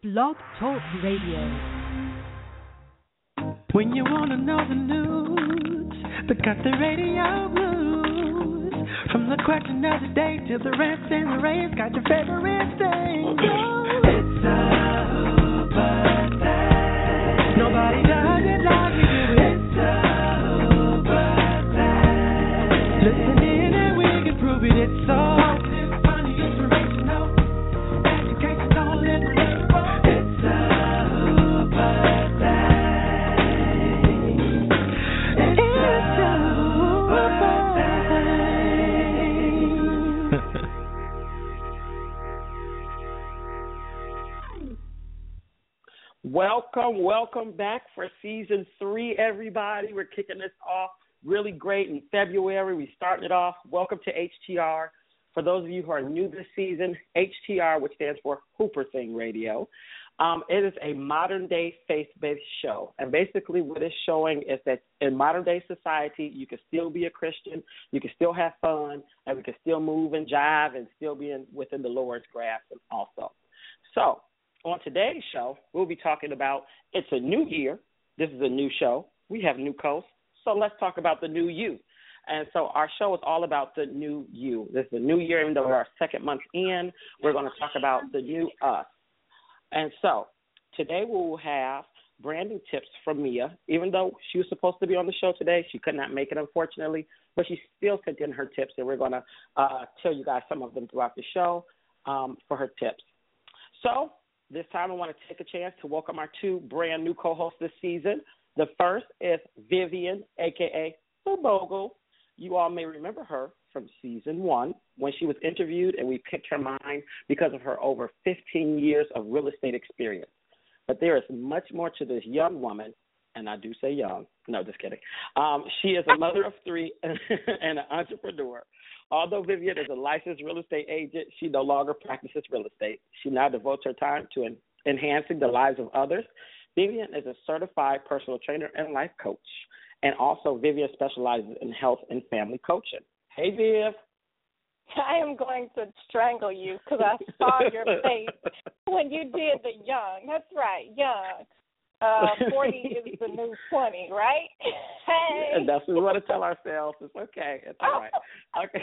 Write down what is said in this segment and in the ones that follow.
Blog Talk Radio. When you want to know the news, pick up the radio blues. From the question of the day to the rants and the raves, got your favorite thing. It's a Hooper thing. Nobody does it like we do it. It's a Hooper thing. Listen in and we can prove it. It's so funny, inspirational, educational, and relatable. It's a Hooper thing. It's a Hooper thing. Welcome back for season 3, everybody. We're kicking this off really great in February. We started it off. Welcome to HTR. For those of you who are new this season, HTR, which stands for Hooper Thing Radio, it is a modern-day faith-based show. And basically what it's showing is that in modern-day society, you can still be a Christian, you can still have fun, and we can still move and jive and still be within the Lord's grasp also. So, on today's show, we'll be talking about it's a new year. This is a new show. We have new hosts. So let's talk about the new you. And so our show is all about the new you. This is a new year, even though we're our second month in. We're going to talk about the new us. And so today we will have branding tips from Mia. Even though she was supposed to be on the show today, she could not make it, unfortunately. But she still sent in her tips, and we're going to tell you guys some of them throughout the show for her tips. So this time I want to take a chance to welcome our 2 brand new co-hosts this season. The first is Vivian, a.k.a. The Bogle. You all may remember her from season 1 when she was interviewed, and we picked her mind because of her over 15 years of real estate experience. But there is much more to this young woman, and I do say young. No, just kidding. She is a mother of 3 and an entrepreneur. Although Vivian is a licensed real estate agent, she no longer practices real estate. She now devotes her time to enhancing the lives of others. Vivian is a certified personal trainer and life coach. And also, Vivian specializes in health and family coaching. Hey, Viv. I am going to strangle you because I saw your face when you did the young. That's right, young. 40 is the new 20, right? Hey. And that's what we want to tell ourselves. It's okay. It's all right. Okay.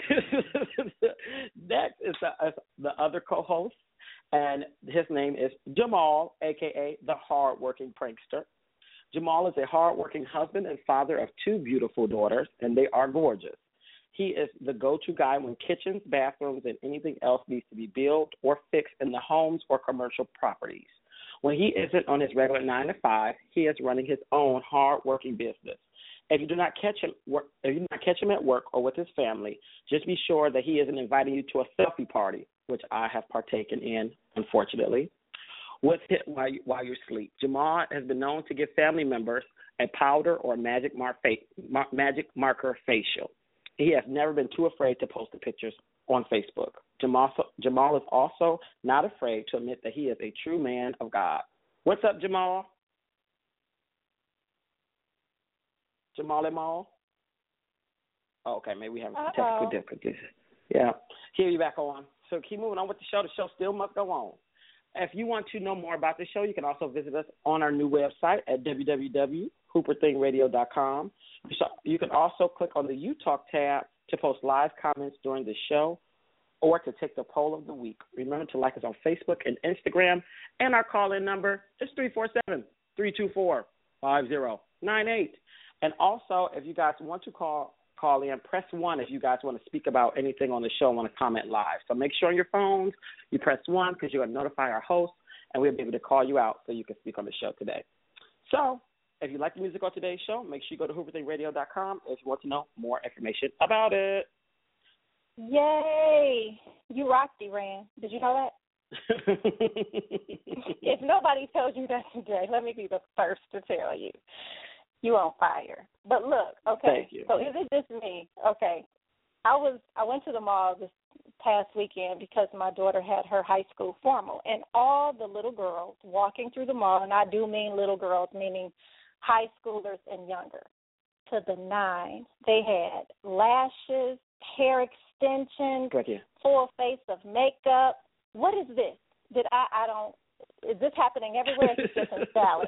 Next is the other co-host, and his name is Jamal, a.k.a. the hardworking prankster. Jamal is a hardworking husband and father of 2 beautiful daughters, and they are gorgeous. He is the go-to guy when kitchens, bathrooms, and anything else needs to be built or fixed in the homes or commercial properties. When he isn't on his regular 9 to 5, he is running his own hard-working business. If you do not catch him at work or with his family, just be sure that he isn't inviting you to a selfie party, which I have partaken in, unfortunately, with him while you sleep. Jamal has been known to give family members a powder or magic marker facial. He has never been too afraid to post the pictures on Facebook. Jamal is also not afraid to admit that he is a true man of God. What's up, Jamal? Jamal? Oh, okay, maybe we have technical difficulties. Yeah. Here you back on. So keep moving on with the show. The show still must go on. If you want to know more about the show, you can also visit us on our new website at www.hooperthingradio.com. You can also click on the You Talk tab to post live comments during the show or to take the poll of the week. Remember to like us on Facebook and Instagram, and our call-in number is 347-324-5098. And also, if you guys want to call in, press 1 if you guys want to speak about anything on the show and want to comment live. So make sure on your phones you press 1 because you're going to notify our host, and we'll be able to call you out so you can speak on the show today. So if you like the music on today's show, make sure you go to hooperthingradio.com if you want to know more information about it. Yay! You rocked, Iran. Did you know that? If nobody tells you that today, let me be the first to tell you. You on fire. But look, okay, so is it just me? Okay, I went to the mall this past weekend because my daughter had her high school formal, and all the little girls walking through the mall, and I do mean little girls, meaning high schoolers and younger, to the 9. They had lashes, hair extensions, full face of makeup. What is this? I don't Is this happening everywhere? He's just in Dallas.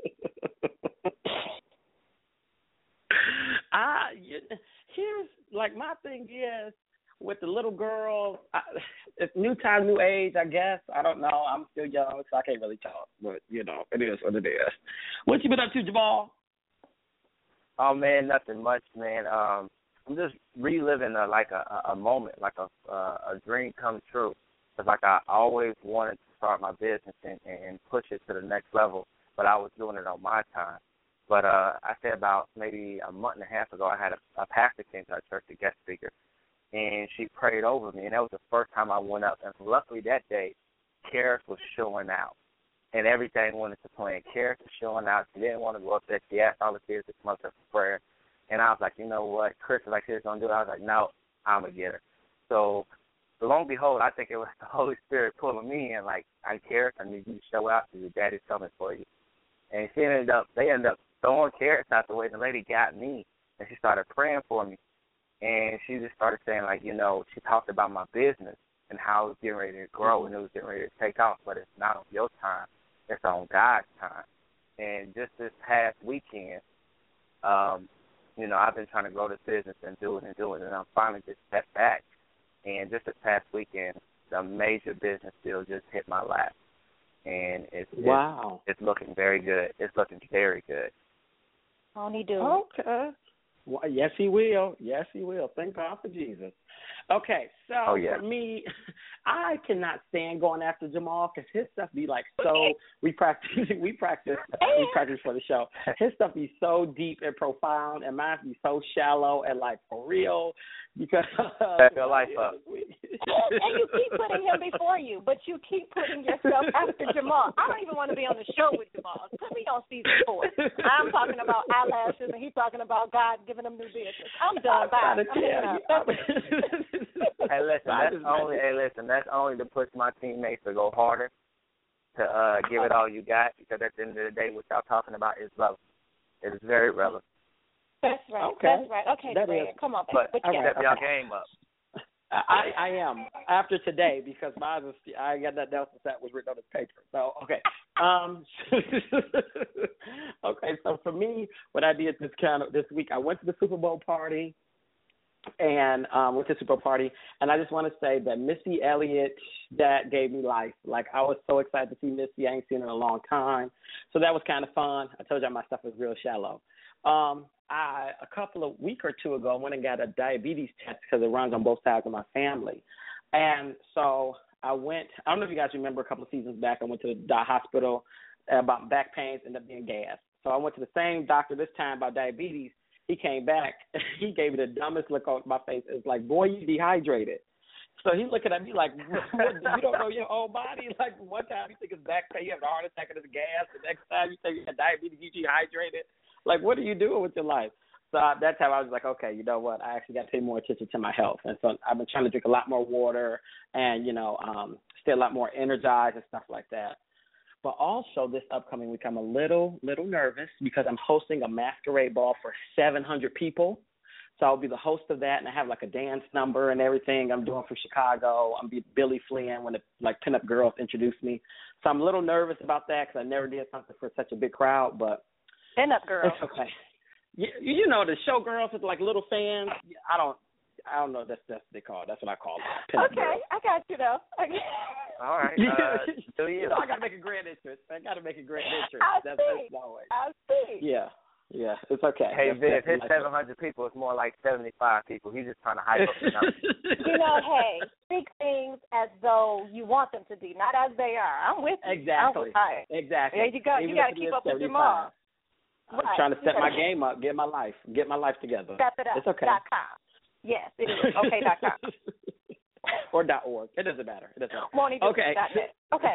Here's, like, my thing is, with the little girls, it's new time, new age, I guess. I don't know. I'm still young, so I can't really talk. But, you know, it is what it is. What you been up to, Jamal? Oh, man, nothing much, man. I'm just reliving a moment, like a dream come true. It's like I always wanted to start my business and push it to the next level, but I was doing it on my time. But I said about maybe a month and a half ago, I had a pastor came to our church, a guest speaker, and she prayed over me, and that was the first time I went up. And luckily that day, Karis was showing out, and everything wanted to plan. Karis was showing out. She didn't want to go up there. She asked all the kids to come up there for prayer. And I was like, you know what, Chris was like, she's going to do it. I was like, no, I'm going to get her. So, lo and behold, I think it was the Holy Spirit pulling me in, like, I care, I need you to show out because your daddy's coming for you. And they ended up throwing Karis out the way. The lady got me, and she started praying for me. And she just started saying, like, you know, she talked about my business and how it was getting ready to grow and it was getting ready to take off, but it's not on your time. It's on God's time. And just this past weekend, you know, I've been trying to grow this business and do it, and I'm finally just stepped back. And just this past weekend, a major business deal just hit my lap. And it's looking very good. It's looking very good. Won't he do? Okay. Well, yes, he will. Yes, he will. Thank God for Jesus. Okay, so for me, I cannot stand going after Jamal because his stuff be like so. We practice for the show. His stuff be so deep and profound, and mine be so shallow and like for real. Because set your life up. And you keep putting him before you, but you keep putting yourself after Jamal. I don't even want to be on the show with Jamal. Put me on season 4. I'm talking about eyelashes, and he's talking about God giving him new business. I'm done. Bye. Hey, listen, that's only to push my teammates to go harder, to give it all you got, because at the end of the day, what y'all talking about is relevant. It is very relevant. That's right. Okay. That's right. Okay, Brad, come on, baby. But step y'all game up. I am after today because I got that Nelson set was written on his paper. So okay. Okay. So for me, what I did this week, I went to the Super Bowl party. And with the Super Bowl party, and I just want to say that Missy Elliott, that gave me life. Like, I was so excited to see Missy. I ain't seen her in a long time, so that was kind of fun. I told y'all my stuff was real shallow. A week or two ago, I went and got a diabetes test because it runs on both sides of my family, and so I went. I don't know if you guys remember a couple of seasons back. I went to the hospital about back pains, ended up being gas. So I went to the same doctor this time about diabetes. He came back. He gave me the dumbest look on my face. It's like, boy, you dehydrated. So he's looking at me like, what, you don't know your own body? Like, one time you think it's back pain, you have a heart attack and it's gas. The next time you think you have diabetes, you dehydrated. Like, what are you doing with your life? So that's how I was like, okay, you know what? I actually got to pay more attention to my health. And so I've been trying to drink a lot more water and, you know, stay a lot more energized and stuff like that. But also this upcoming week, I'm a little nervous because I'm hosting a masquerade ball for 700 people. So I'll be the host of that, and I have like a dance number and everything. I'm doing for Chicago. I'm be Billy Flynn when the pinup girls introduce me. So I'm a little nervous about that because I never did something for such a big crowd. But pinup girls. It's okay. You know the show girls with like little fans. I don't know. That's what they call it. That's what I call it. Okay, girls. I got you though. Okay. All right. You know, I got to make a grand entrance. I That's no way. I see. Yeah, it's okay. Hey, Viv, his 700 people is more like 75 people. He's just trying to hype up the numbers. You know, hey, speak things as though you want them to be, not as they are. I'm with you. Exactly. Exactly. There you go. You got to keep up with your mom. I'm trying to set my game up, get my life together. Step it up. It's okay. .com. Yes, it is. Okay.com. Or .org. It doesn't matter. Okay. Okay.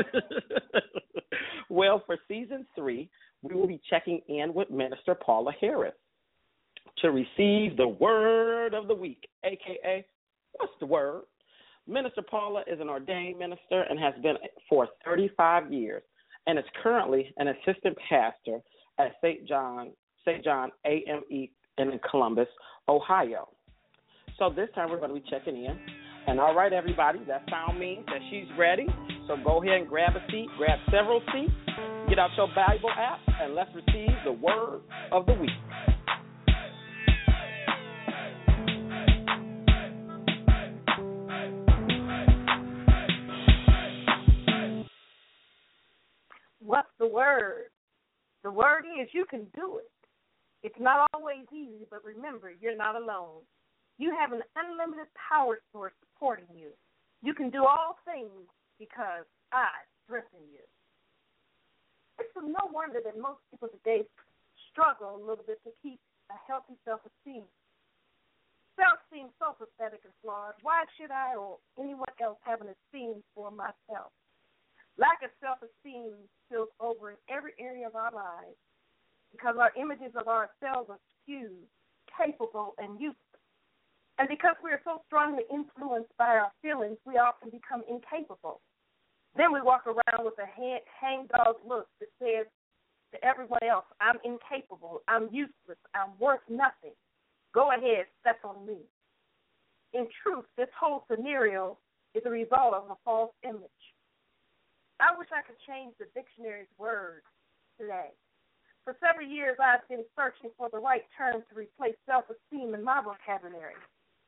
Well, for season 3, we will be checking in with Minister Paula Harris to receive the word of the week, a.k.a. What's the word? Minister Paula is an ordained minister and has been for 35 years and is currently an assistant pastor at St. John AME in Columbus, Ohio. So this time we're going to be checking in. And all right, everybody, that sound means that she's ready. So go ahead and grab a seat, grab several seats, get out your Bible app, and let's receive the word of the week. What's the word? The word is you can do it. It's not always easy, but remember, you're not alone. You have an unlimited power source supporting you. You can do all things because I strengthen you. It's no wonder that most people today struggle a little bit to keep a healthy self-esteem. Self seems so pathetic and flawed. Why should I or anyone else have an esteem for myself? Lack of self-esteem spills over in every area of our lives because our images of ourselves are skewed, capable, and useless. And because we are so strongly influenced by our feelings, we often become incapable. Then we walk around with a hangdog look that says to everyone else, I'm incapable, I'm useless, I'm worth nothing. Go ahead, step on me. In truth, this whole scenario is a result of a false image. I wish I could change the dictionary's words today. For several years, I've been searching for the right term to replace self-esteem in my vocabulary.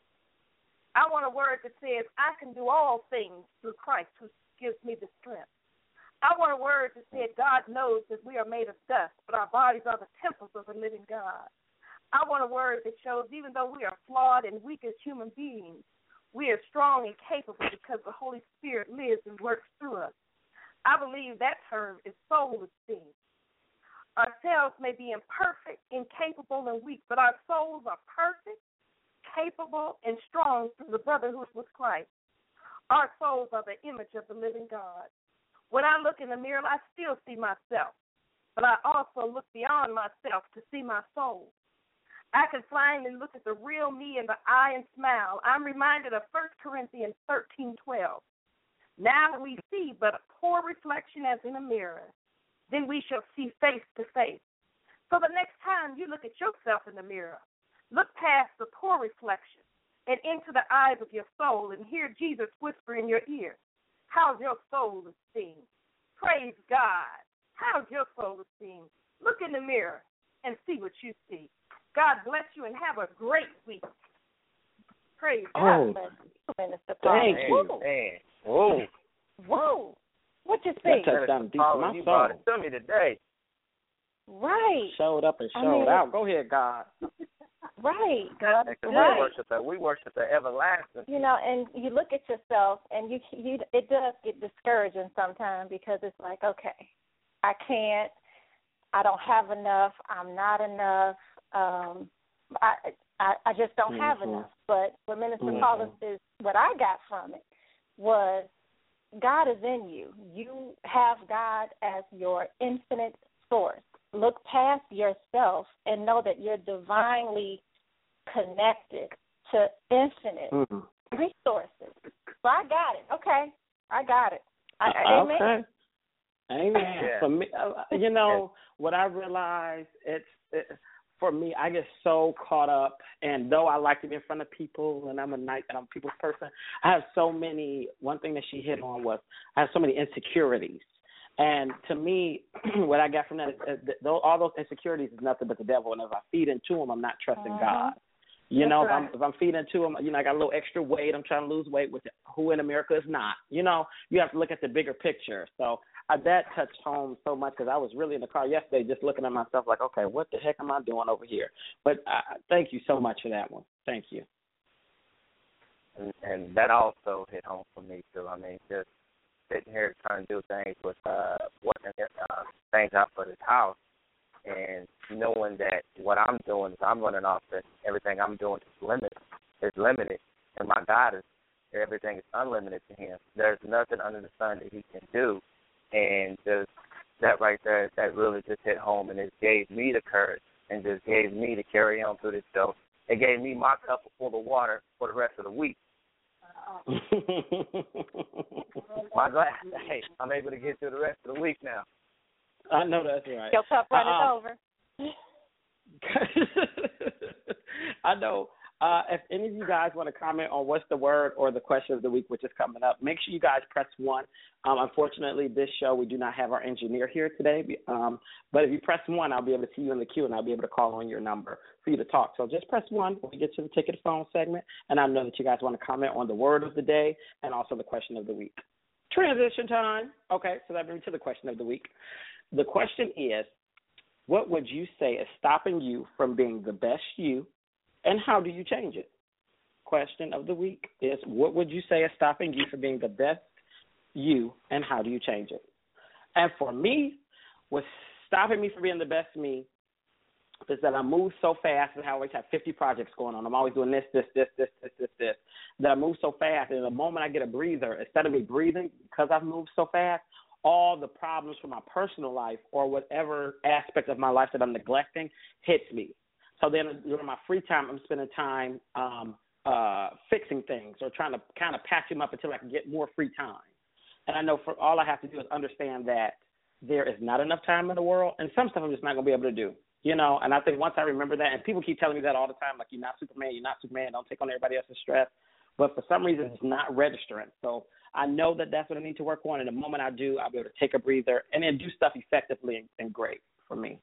I want a word that says, I can do all things through Christ who gives me the strength. I want a word that says, God knows that we are made of dust, but our bodies are the temples of the living God. I want a word that shows even though we are flawed and weak as human beings, we are strong and capable because the Holy Spirit lives and works through us. I believe that term is soul esteem. Ourselves may be imperfect, incapable, and weak, but our souls are perfect, capable, and strong through the brotherhood with Christ. Our souls are the image of the living God. When I look in the mirror, I still see myself, but I also look beyond myself to see my soul. I can finally look at the real me in the eye and smile. I'm reminded of 1 Corinthians 13:12. Now we see but a poor reflection as in a mirror. Then we shall see face to face. So the next time you look at yourself in the mirror, look past the poor reflection and into the eyes of your soul and hear Jesus whisper in your ear, how's your soul esteem? Praise God. How's your soul esteem? Look in the mirror and see what you see. God bless you and have a great week. Praise God. Thank you. Man. Whoa. Whoa. What you think? That touched down deep in my soul. To me today. Right. Showed up and showed out. Go ahead, God. Right. God. We worship the everlasting. You know, and you look at yourself, and you it does get discouraging sometimes because it's like, okay, I can't, I don't have enough, I'm not enough, I just don't have enough. But what Minister Paula says, what I got from it was God is in you. You have God as your infinite source. Look past yourself and know that you're divinely connected to infinite resources. So I got it. Okay. I got it. Amen. Okay. Amen. Yeah. For me, you know, what I realized, for me, I get so caught up, and though I like to be in front of people, and I'm a people's person, I have so many, one thing that she hit on was I have so many insecurities. And to me, what I got from that is all those insecurities is nothing but the devil, and if I feed into them, I'm not trusting God. You know, if I'm feeding into them, you know, I got a little extra weight, I'm trying to lose weight, with who in America is not. You know, you have to look at the bigger picture. So that touched home so much because I was really in the car yesterday just looking at myself like, okay, what the heck am I doing over here? But thank you so much for that one. Thank you. And that also hit home for me, too. I mean, just sitting here trying to do things with working things out for this house and knowing that what I'm doing is I'm running off that everything I'm doing is limited, and my God is everything is unlimited to him. There's nothing under the sun that he can do. And just that right there, that really just hit home, and it gave me the courage and just gave me to carry on through this show. It gave me my cup full of water for the rest of the week. My glass, hey, I'm able to get through the rest of the week now. I know that's right. Your cup running over. I know If any of you guys want to comment on what's the word or the question of the week, which is coming up, make sure you guys press 1. Unfortunately, this show, we do not have our engineer here today. But if you press 1, I'll be able to see you in the queue, and I'll be able to call on your number for you to talk. So just press 1 when we get to the ticket phone segment, and I know that you guys want to comment on the word of the day and also the question of the week. Transition time. Okay, so that brings me to the question of the week. The question is, what would you say is stopping you from being the best you, and how do you change it? Question of the week is, what would you say is stopping you from being the best you, and how do you change it? And for me, what's stopping me from being the best me is that I move so fast and I always have 50 projects going on. I'm always doing this, that I move so fast. And the moment I get a breather, instead of me breathing, because I've moved so fast, all the problems from my personal life or whatever aspect of my life that I'm neglecting hits me. So then during my free time, I'm spending time fixing things or trying to kind of patch them up until I can get more free time. And I know for all I have to do is understand that there is not enough time in the world, and some stuff I'm just not going to be able to do, you know. And I think once I remember that, and people keep telling me that all the time, like, you're not Superman, don't take on everybody else's stress. But for some reason, it's not registering. So I know that that's what I need to work on, and the moment I do, I'll be able to take a breather and then do stuff effectively and great for me.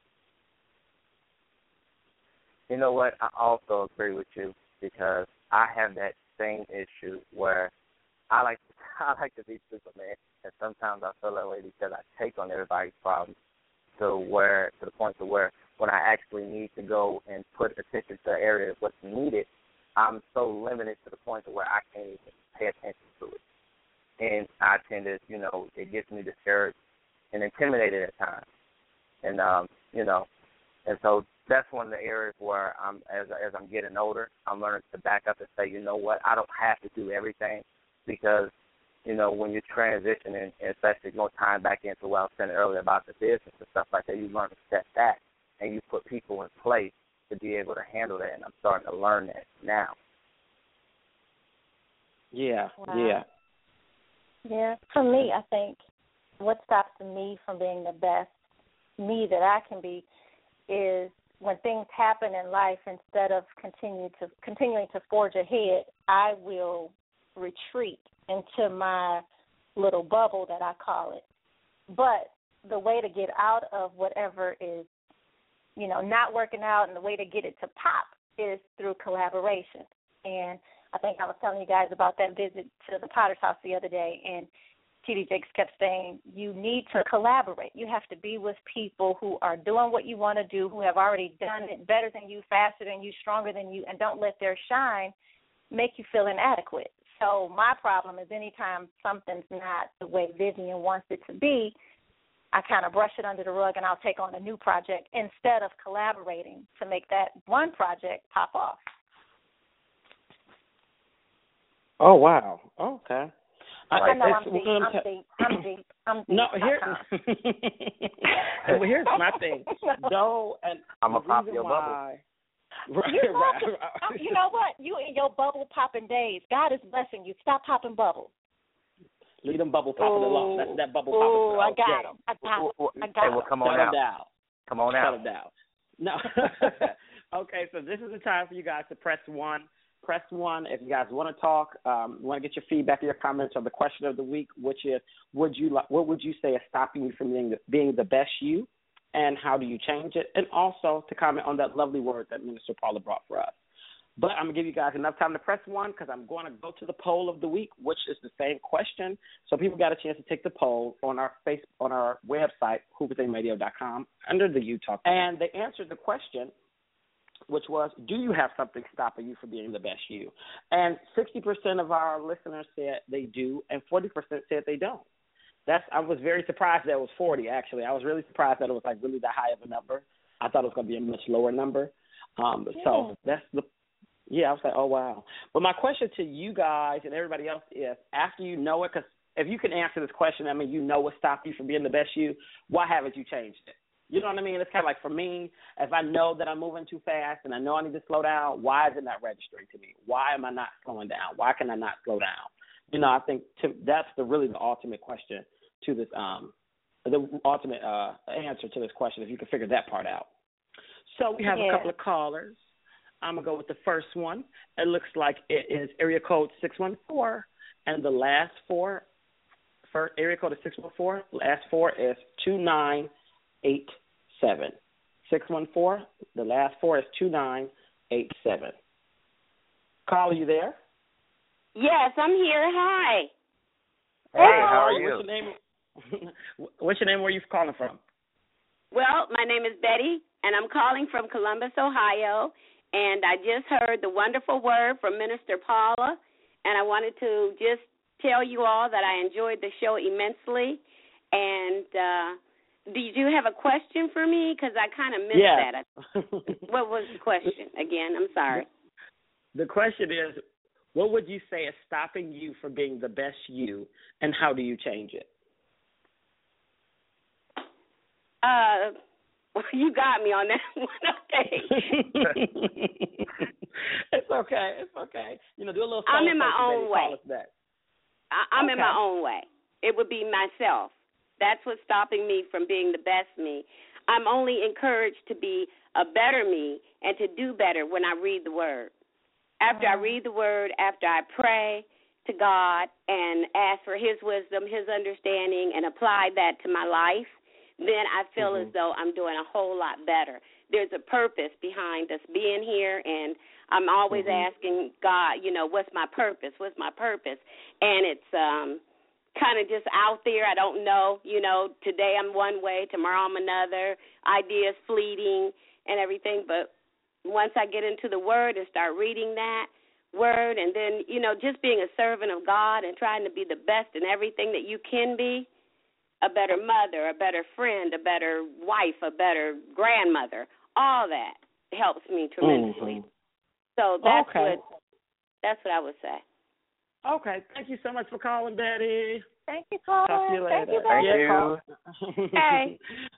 You know what? I also agree with you because I have that same issue where I like to be Superman, and sometimes I feel that way because I take on everybody's problems to the point to where when I actually need to go and put attention to an area of what's needed, I'm so limited to the point to where I can't even pay attention to it. And I tend to, you know, it gets me discouraged and intimidated at times. And, you know, and so that's one of the areas where as I'm getting older, I'm learning to back up and say, you know what, I don't have to do everything because, you know, when you're transitioning, and especially going time back into what I was saying earlier about the business and stuff like that, you learn to step back and you put people in place to be able to handle that, and I'm starting to learn that now. Yeah, wow. Yeah, for me, I think what stops me from being the best me that I can be is when things happen in life, instead of continuing to forge ahead, I will retreat into my little bubble that I call it. But the way to get out of whatever is, you know, not working out, and the way to get it to pop is through collaboration. And I think I was telling you guys about that visit to the Potter's house the other day, and T.D. Jakes kept saying, you need to collaborate. You have to be with people who are doing what you want to do, who have already done it better than you, faster than you, stronger than you, and don't let their shine make you feel inadequate. So my problem is anytime something's not the way Vivian wants it to be, I kind of brush it under the rug and I'll take on a new project instead of collaborating to make that one project pop off. Oh, wow. Okay. I know I'm deep. No, here's my thing. Though, and I'm going to pop your bubble. Right. You know what? You in your bubble popping days. God is blessing you. Stop popping bubbles. Leave them bubble popping alone. That's that bubble popping. Oh, I got them. I got them. Well, come on out. Come on out. Shut them down. No. Okay, so this is the time for you guys to press 1. Press 1 if you guys want to talk, want to get your feedback or your comments on the question of the week, which is, what would you say is stopping you from being the best you, and how do you change it? And also to comment on that lovely word that Minister Paula brought for us. But I'm going to give you guys enough time to press 1 because I'm going to go to the poll of the week, which is the same question. So people got a chance to take the poll on our website, hooverthingradio.com, under the Utah. And they answered the question, which was, do you have something stopping you from being the best you? And 60% of our listeners said they do, and 40% said they don't. I was very surprised that it was 40, actually. I was really surprised that it was like really that high of a number. I thought it was going to be a much lower number. So that's I was like, oh, wow. But my question to you guys and everybody else is, after you know it, because if you can answer this question, I mean, you know what stopped you from being the best you, why haven't you changed it? You know what I mean? It's kind of like for me, if I know that I'm moving too fast and I know I need to slow down, why is it not registering to me? Why am I not slowing down? Why can I not slow down? You know, I think that's really the ultimate question to this, the ultimate answer to this question, if you can figure that part out. So we have a couple of callers. I'm going to go with the first one. It looks like it is area code 614, and the last four, first area code is 614, last four is 2987. 614, the last four is 2987. Caller, you there? Yes, I'm here. Hi. Hey, how are you? What's your name? What's your name? Where are you calling from? Well, my name is Betty, and I'm calling from Columbus, Ohio. And I just heard the wonderful word from Minister Paula, and I wanted to just tell you all that I enjoyed the show immensely. And did you have a question for me? Because I kind of missed that. What was the question again? I'm sorry. The question is, what would you say is stopping you from being the best you, and how do you change it? You got me on that one. Okay. It's okay. It's okay. You know, do a little. I'm in my own way. I'm in Okay. my own way. It would be myself. That's what's stopping me from being the best me. I'm only encouraged to be a better me and to do better when I read the Word. After I read the Word, after I pray to God and ask for His wisdom, His understanding, and apply that to my life, then I feel as though I'm doing a whole lot better. There's a purpose behind us being here, and I'm always asking God, you know, what's my purpose? What's my purpose? And it's kind of just out there. I don't know, you know, today I'm one way, tomorrow I'm another, ideas fleeting and everything. But once I get into the Word and start reading that Word, and then, you know, just being a servant of God and trying to be the best in everything that you can be, a better mother, a better friend, a better wife, a better grandmother, all that helps me tremendously. So that's what I would say. Okay. Thank you so much for calling, Betty. Thank you, caller. Talk to you later. Thank you. Hey.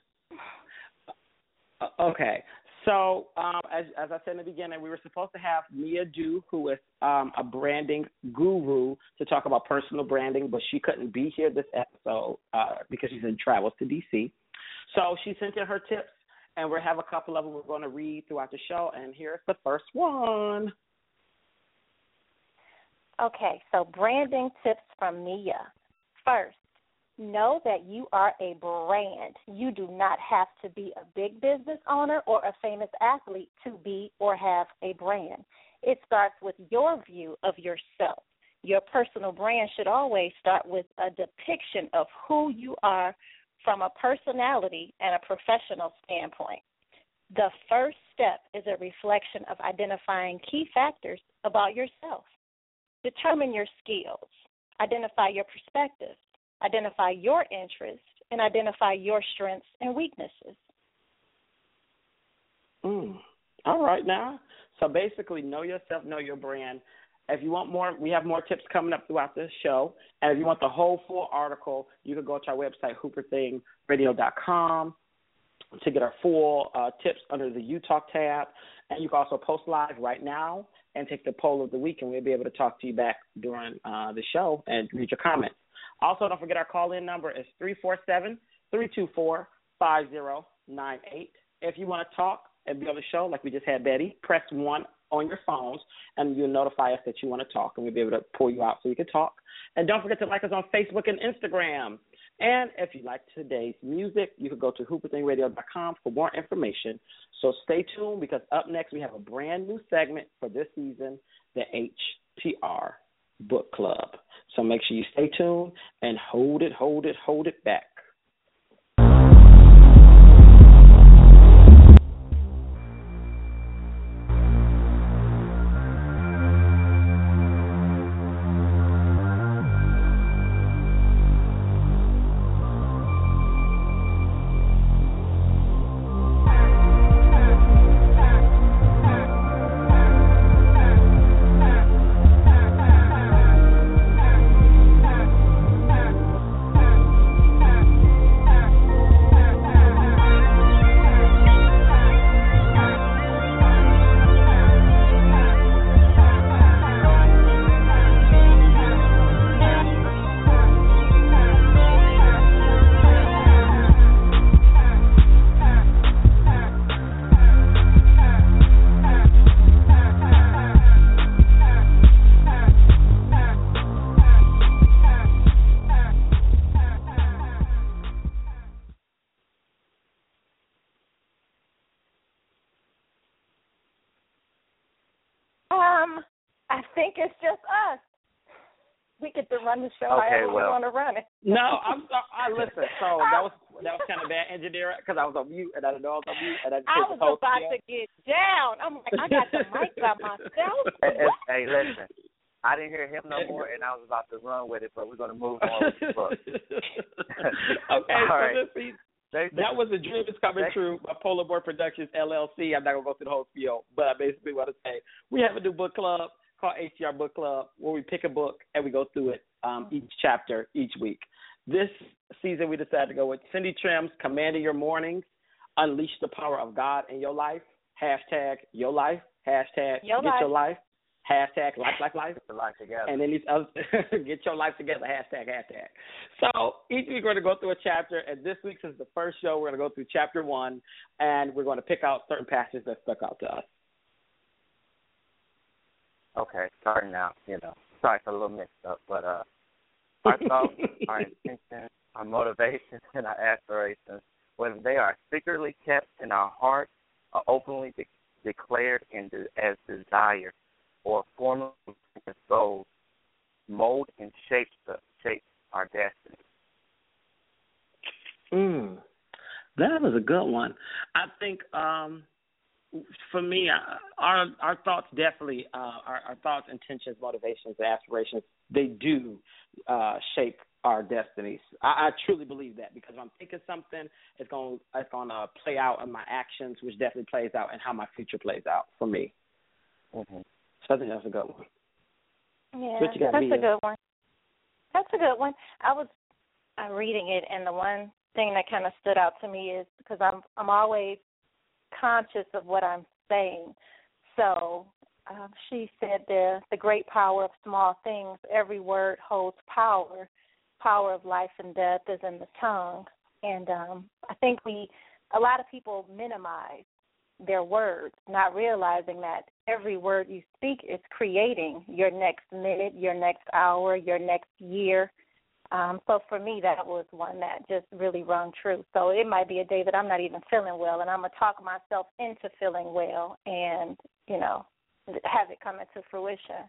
Okay. So, as I said in the beginning, we were supposed to have Mia Du, who is a branding guru, to talk about personal branding, but she couldn't be here this episode because she's in travels to D.C. So she sent in her tips, and we'll have a couple of them we're going to read throughout the show, and here's the first one. Okay, so branding tips from Mia. First, know that you are a brand. You do not have to be a big business owner or a famous athlete to be or have a brand. It starts with your view of yourself. Your personal brand should always start with a depiction of who you are from a personality and a professional standpoint. The first step is a reflection of identifying key factors about yourself. Determine your skills. Identify your perspective. Identify your interests, and identify your strengths and weaknesses. All right now. So basically, know yourself, know your brand. If you want more, we have more tips coming up throughout this show. And if you want the whole full article, you can go to our website, hooperthingradio.com, to get our full tips under the You Talk tab. And you can also post live right now and take the poll of the week, and we'll be able to talk to you back during the show and read your comments. Also, don't forget our call-in number is 347-324-5098. If you want to talk and be on the show, like we just had Betty, press 1 on your phones, and you'll notify us that you want to talk, and we'll be able to pull you out so you can talk. And don't forget to like us on Facebook and Instagram. And if you like today's music, you can go to hooperthingradio.com for more information. So stay tuned, because up next we have a brand new segment for this season, the HTR Book Club. So make sure you stay tuned and hold it back. I think it's just us. We get to run the show however we want to run it. No, I listen. So that was kind of bad engineering because I was on mute and I didn't know I was on mute and I was about to get down. I'm like, I got the mic by myself. Hey, listen. I didn't hear him no more, and I was about to run with it, but we're going to move on with the book. Okay, so right. That was a dream is coming true by Polar Boy Productions, LLC. I'm not going to go through the whole spiel, but I basically want to say we have a new book club called HTR Book Club where we pick a book and we go through it each chapter each week. This season we decided to go with Cindy Trim's Commanding Your Mornings, Unleash the Power of God in Your Life, hashtag Your Life, hashtag Get Your Life, hashtag Life. Get your life together. And then these other, Get Your Life Together, hashtag. So each week we're going to go through a chapter, and this week is the first show. We're going to go through chapter 1, and we're going to pick out certain passages that stuck out to us. Okay, starting out, sorry for a little mixed up, but our thoughts, our intentions, our motivations, and our aspirations, whether they are secretly kept in our hearts or openly declared as desire or formally goals, mold and shape our destiny. That was a good one. I think for me, our thoughts definitely, our thoughts, intentions, motivations, aspirations, they do shape our destinies. I truly believe that because if I'm thinking something, it's going to play out in my actions, which definitely plays out in how my future plays out for me. Mm-hmm. So I think that's a good one. Yeah, that's a good one. That's a good one. I was reading it, and the one thing that kind of stood out to me is because I'm always conscious of what I'm saying. So she said the great power of small things. Every word holds power. Power of life and death is in the tongue. And I think a lot of people minimize their words, not realizing that every word you speak is creating your next minute, your next hour, your next year. So for me, that was one that just really rung true. So it might be a day that I'm not even feeling well, and I'm going to talk myself into feeling well and, have it come into fruition.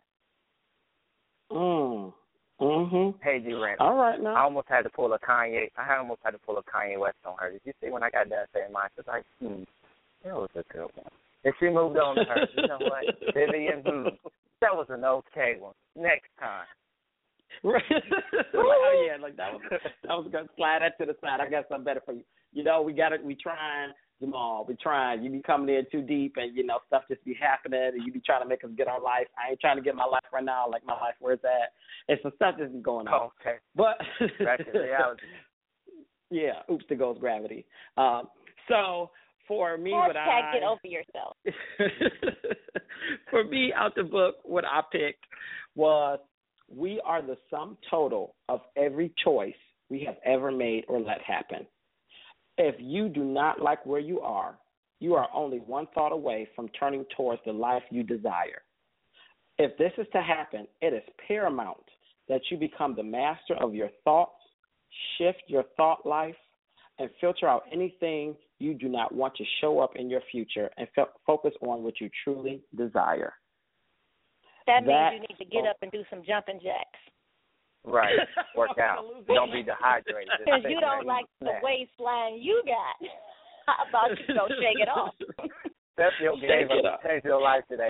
Mm-hmm. Hey, Durant. All right, now. I almost had to pull a Kanye West on her. Did you see when I got that saying mine? She was like, that was a good one. And she moved on to her. You know what? Vivian, that was an okay one. Next time. Right. that was good. Slide that to the side. I got something better for you. We trying, Jamal. We trying. You be coming in too deep, and stuff just be happening, and you be trying to make us get our life. I ain't trying to get my life right now. Like my life, where's that? And some stuff just be going on. Oh, okay. But that's the reality. Yeah. Oops, there goes gravity. So for me, get over yourself. For me, out the book, what I picked was, we are the sum total of every choice we have ever made or let happen. If you do not like where you are only one thought away from turning towards the life you desire. If this is to happen, it is paramount that you become the master of your thoughts, shift your thought life, and filter out anything you do not want to show up in your future and focus on what you truly desire. That means you need to get up and do some jumping jacks. Right. Work out. Don't be dehydrated. Because you don't like the waistline you got. How about you go shake it off? That's your game. Change your life today.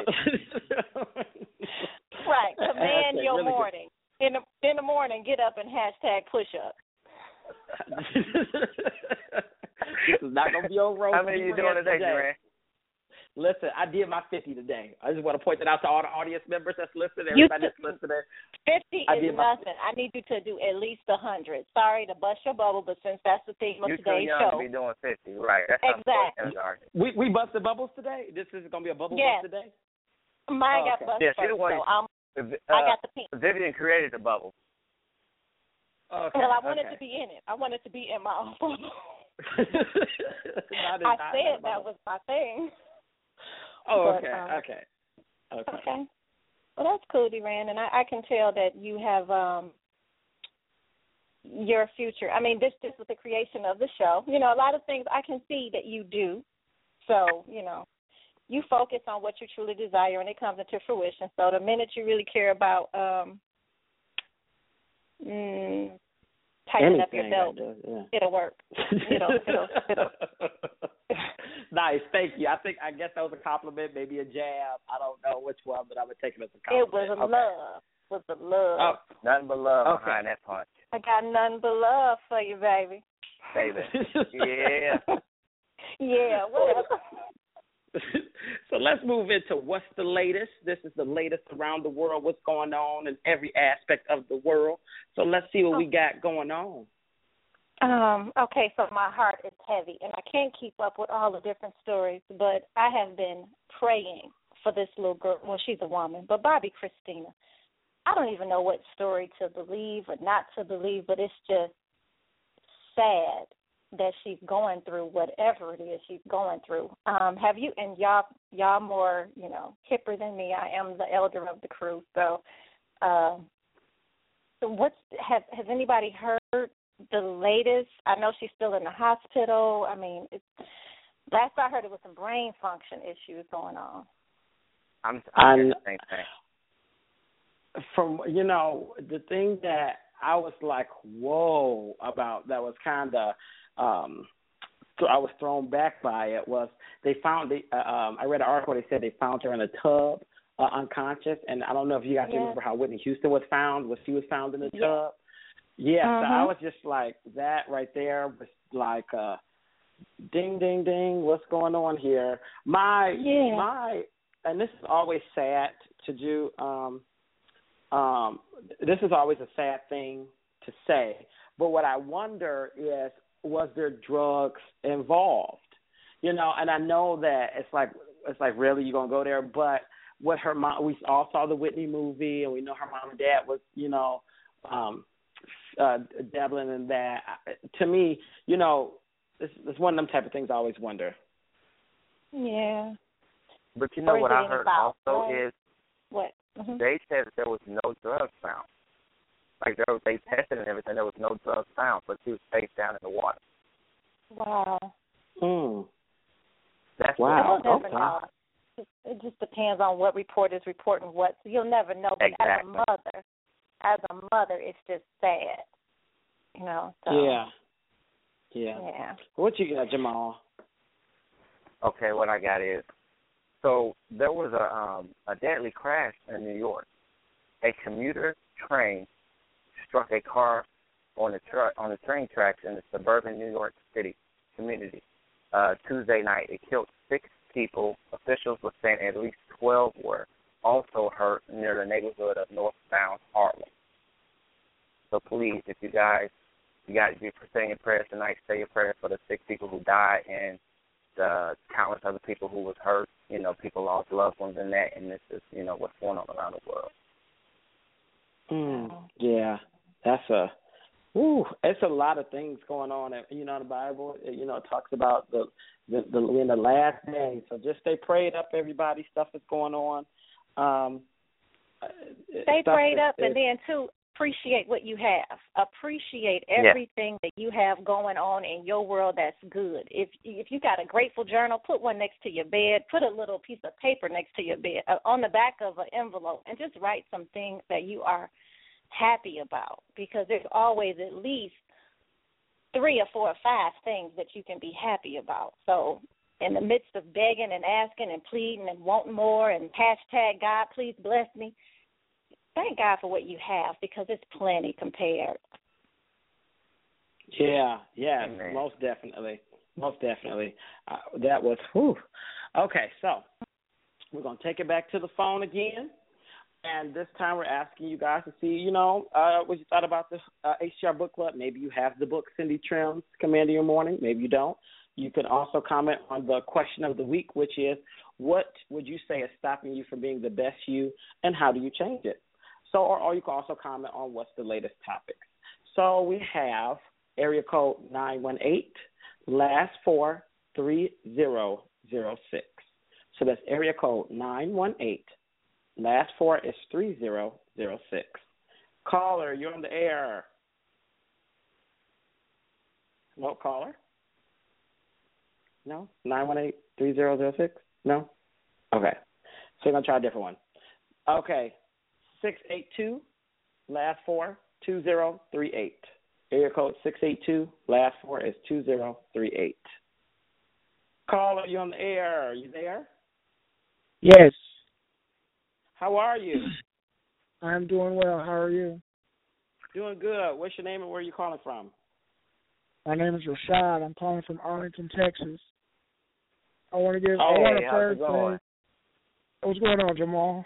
Right. Command your really morning. In the morning, get up and hashtag push up. This is not going to be over. How many are you doing today, Durant? Listen, I did my 50 today. I just want to point that out to all the audience members that's listening, everybody that's listening. 50 is nothing. I need you to do at least 100. Sorry to bust your bubble, but since that's the theme of today's show. You're too young to be doing 50, right. That's exactly. We busted bubbles today? This is going to be a bubble bust today? Mine got busted first, I got the pink. Vivian created the bubble. Okay. Well, I wanted to be in it. I wanted to be in my own bubble. I said that was my thing. Oh, but, okay. Okay. Well, that's cool, Durant, and I can tell that you have your future. I mean, this was the creation of the show. A lot of things I can see that you do. So, you focus on what you truly desire, and it comes into fruition. So the minute you really care about tightening up your belt, it'll work. It'll. Nice, thank you. I guess that was a compliment, maybe a jab. I don't know which one, but I would take it as a compliment. It was a love. It was a love. Oh, nothing but love behind that punch. I got nothing but love for you, baby. Baby. Yeah. Yeah, whatever. So let's move into what's the latest. This is the latest around the world, what's going on in every aspect of the world. So let's see what we got going on. Okay, so my heart is heavy, and I can't keep up with all the different stories, but I have been praying for this little girl. Well, she's a woman, but Bobby Christina. I don't even know what story to believe or not to believe, but it's just sad that she's going through whatever it is she's going through. Have you, and y'all more, hipper than me. I am the elder of the crew. So has anybody heard the latest? I know she's still in the hospital. I mean, last I heard it was some brain function issues going on. I'm the same thing. From, the thing that I was like, whoa, about that was kind of, so I was thrown back by it was they found, I read an article, they said they found her in a tub, unconscious, and I don't know if you guys remember how Whitney Houston was found, she was found in the tub. Yeah, so I was just like, that right there was like, ding, ding, ding, what's going on here? And this is always sad to do, this is always a sad thing to say, but what I wonder is, was there drugs involved? And I know that it's like really you're gonna go there, but what her mom, we all saw the Whitney movie, and we know her mom and dad was, dabbling in that. To me, it's one of them type of things I always wonder. Yeah. But what I heard also is what? Mm-hmm. They said that there was no drugs found. Like they tested and everything, there was no drugs found, but she was face down in the water. Wow. That's wow. You'll never know. It just depends on what report is reporting what. So you'll never know. But exactly. as a mother, it's just sad. So. Yeah. What you got, Jamal? Okay, what I got is, so there was a deadly crash in New York. A commuter train struck a car on the train tracks in the suburban New York City community Tuesday night. It killed 6 people. Officials were saying at least 12 were also hurt near the neighborhood of northbound Harlem. So please, if you guys got to be saying your prayers tonight, say your prayers for the 6 people who died and the countless other people who was hurt. People lost loved ones in that, and this is, what's going on around the world. Yeah, that's it's a lot of things going on. The Bible, it talks about the in the last days. So just stay prayed up, everybody. Stuff is going on. Stay prayed up, and then too, appreciate what you have. Appreciate everything that you have going on in your world that's good. If you got a grateful journal, put one next to your bed. Put a little piece of paper next to your bed, on the back of an envelope, and just write some things that you are happy about, because there's always at least 3 or 4 or 5 things that you can be happy about. So in the midst of begging and asking and pleading and wanting more and hashtag God, please bless me, thank God for what you have, because it's plenty compared. Yeah, most definitely. That was, whew. Okay, so we're going to take it back to the phone again. And this time we're asking you guys to see, what you thought about the HTR Book Club. Maybe you have the book, Cindy Trim's Command Your Morning. Maybe you don't. You can also comment on the question of the week, which is, what would you say is stopping you from being the best you, and how do you change it? So, or you can also comment on what's the latest topics. So we have area code 918, last 4, 3006. So that's area code 918. Last 4 is 3006. Caller, you're on the air. Hello, caller? No? 918-3006? No? Okay. So you're going to try a different one. Okay. 682, last 4, 2038. Area code 682, last 4 is 2038. Caller, you on the air. Are you there? Yes. How are you? I'm doing well. How are you? Doing good. What's your name and where are you calling from? My name is Rashad. I'm calling from Arlington, Texas. I want to how's it going? What's going on, Jamal?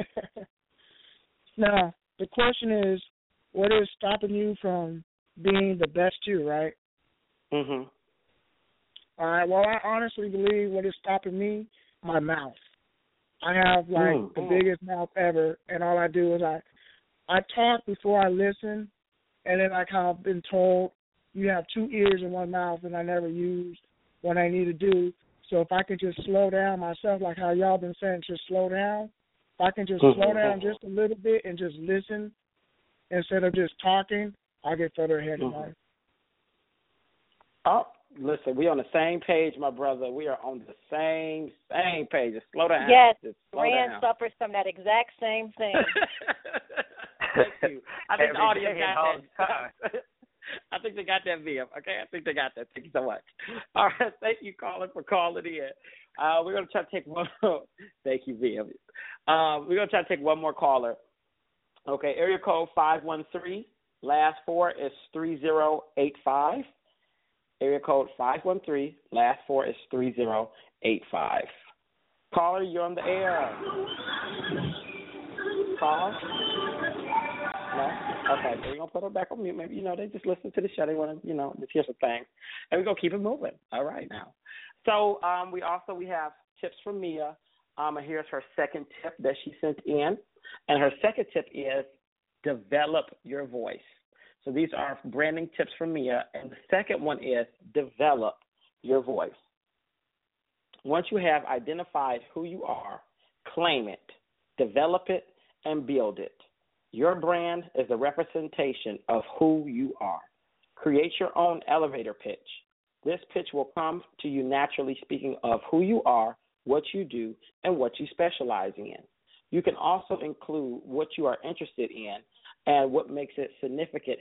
Now, the question is, what is stopping you from being the best you, right? Mhm. All right. Well, I honestly believe what is stopping me, my mouth. I have the biggest mouth ever, and all I do is I talk before I listen, and then I kind of been told you have 2 ears and 1 mouth, and I never use what I need to do. So if I can just slow down myself, like how y'all been saying, just slow down. If I can just slow down just a little bit and just listen instead of just talking, I'll get further ahead in life. Oh, listen, we on the same page, my brother. We are on the same page. Just slow down. Yes, Rand suffers from that exact same thing. Thank you. I think the audience got that. I think they got that, Viv. Okay, I think they got that. Thank you so much. All right, thank you, caller, for calling in. We're going to try to take one more. Thank you, Viv. We're going to try to take one more caller. Okay, area code 513. Last 4 is 3085. Area code 513. Last 4 is 3085. Caller, you're on the air. Caller? No? Okay, so we're going to put her back on mute. Maybe, they just listen to the show. They want to, just hear some things. And we're going to keep it moving. All right, now. So we have tips from Mia. Here's her second tip that she sent in. And her second tip is develop your voice. So these are branding tips from Mia. And the second one is develop your voice. Once you have identified who you are, claim it, develop it, and build it. Your brand is a representation of who you are. Create your own elevator pitch. This pitch will come to you naturally, speaking of who you are, what you do, and what you specialize in. You can also include what you are interested in and what makes it significant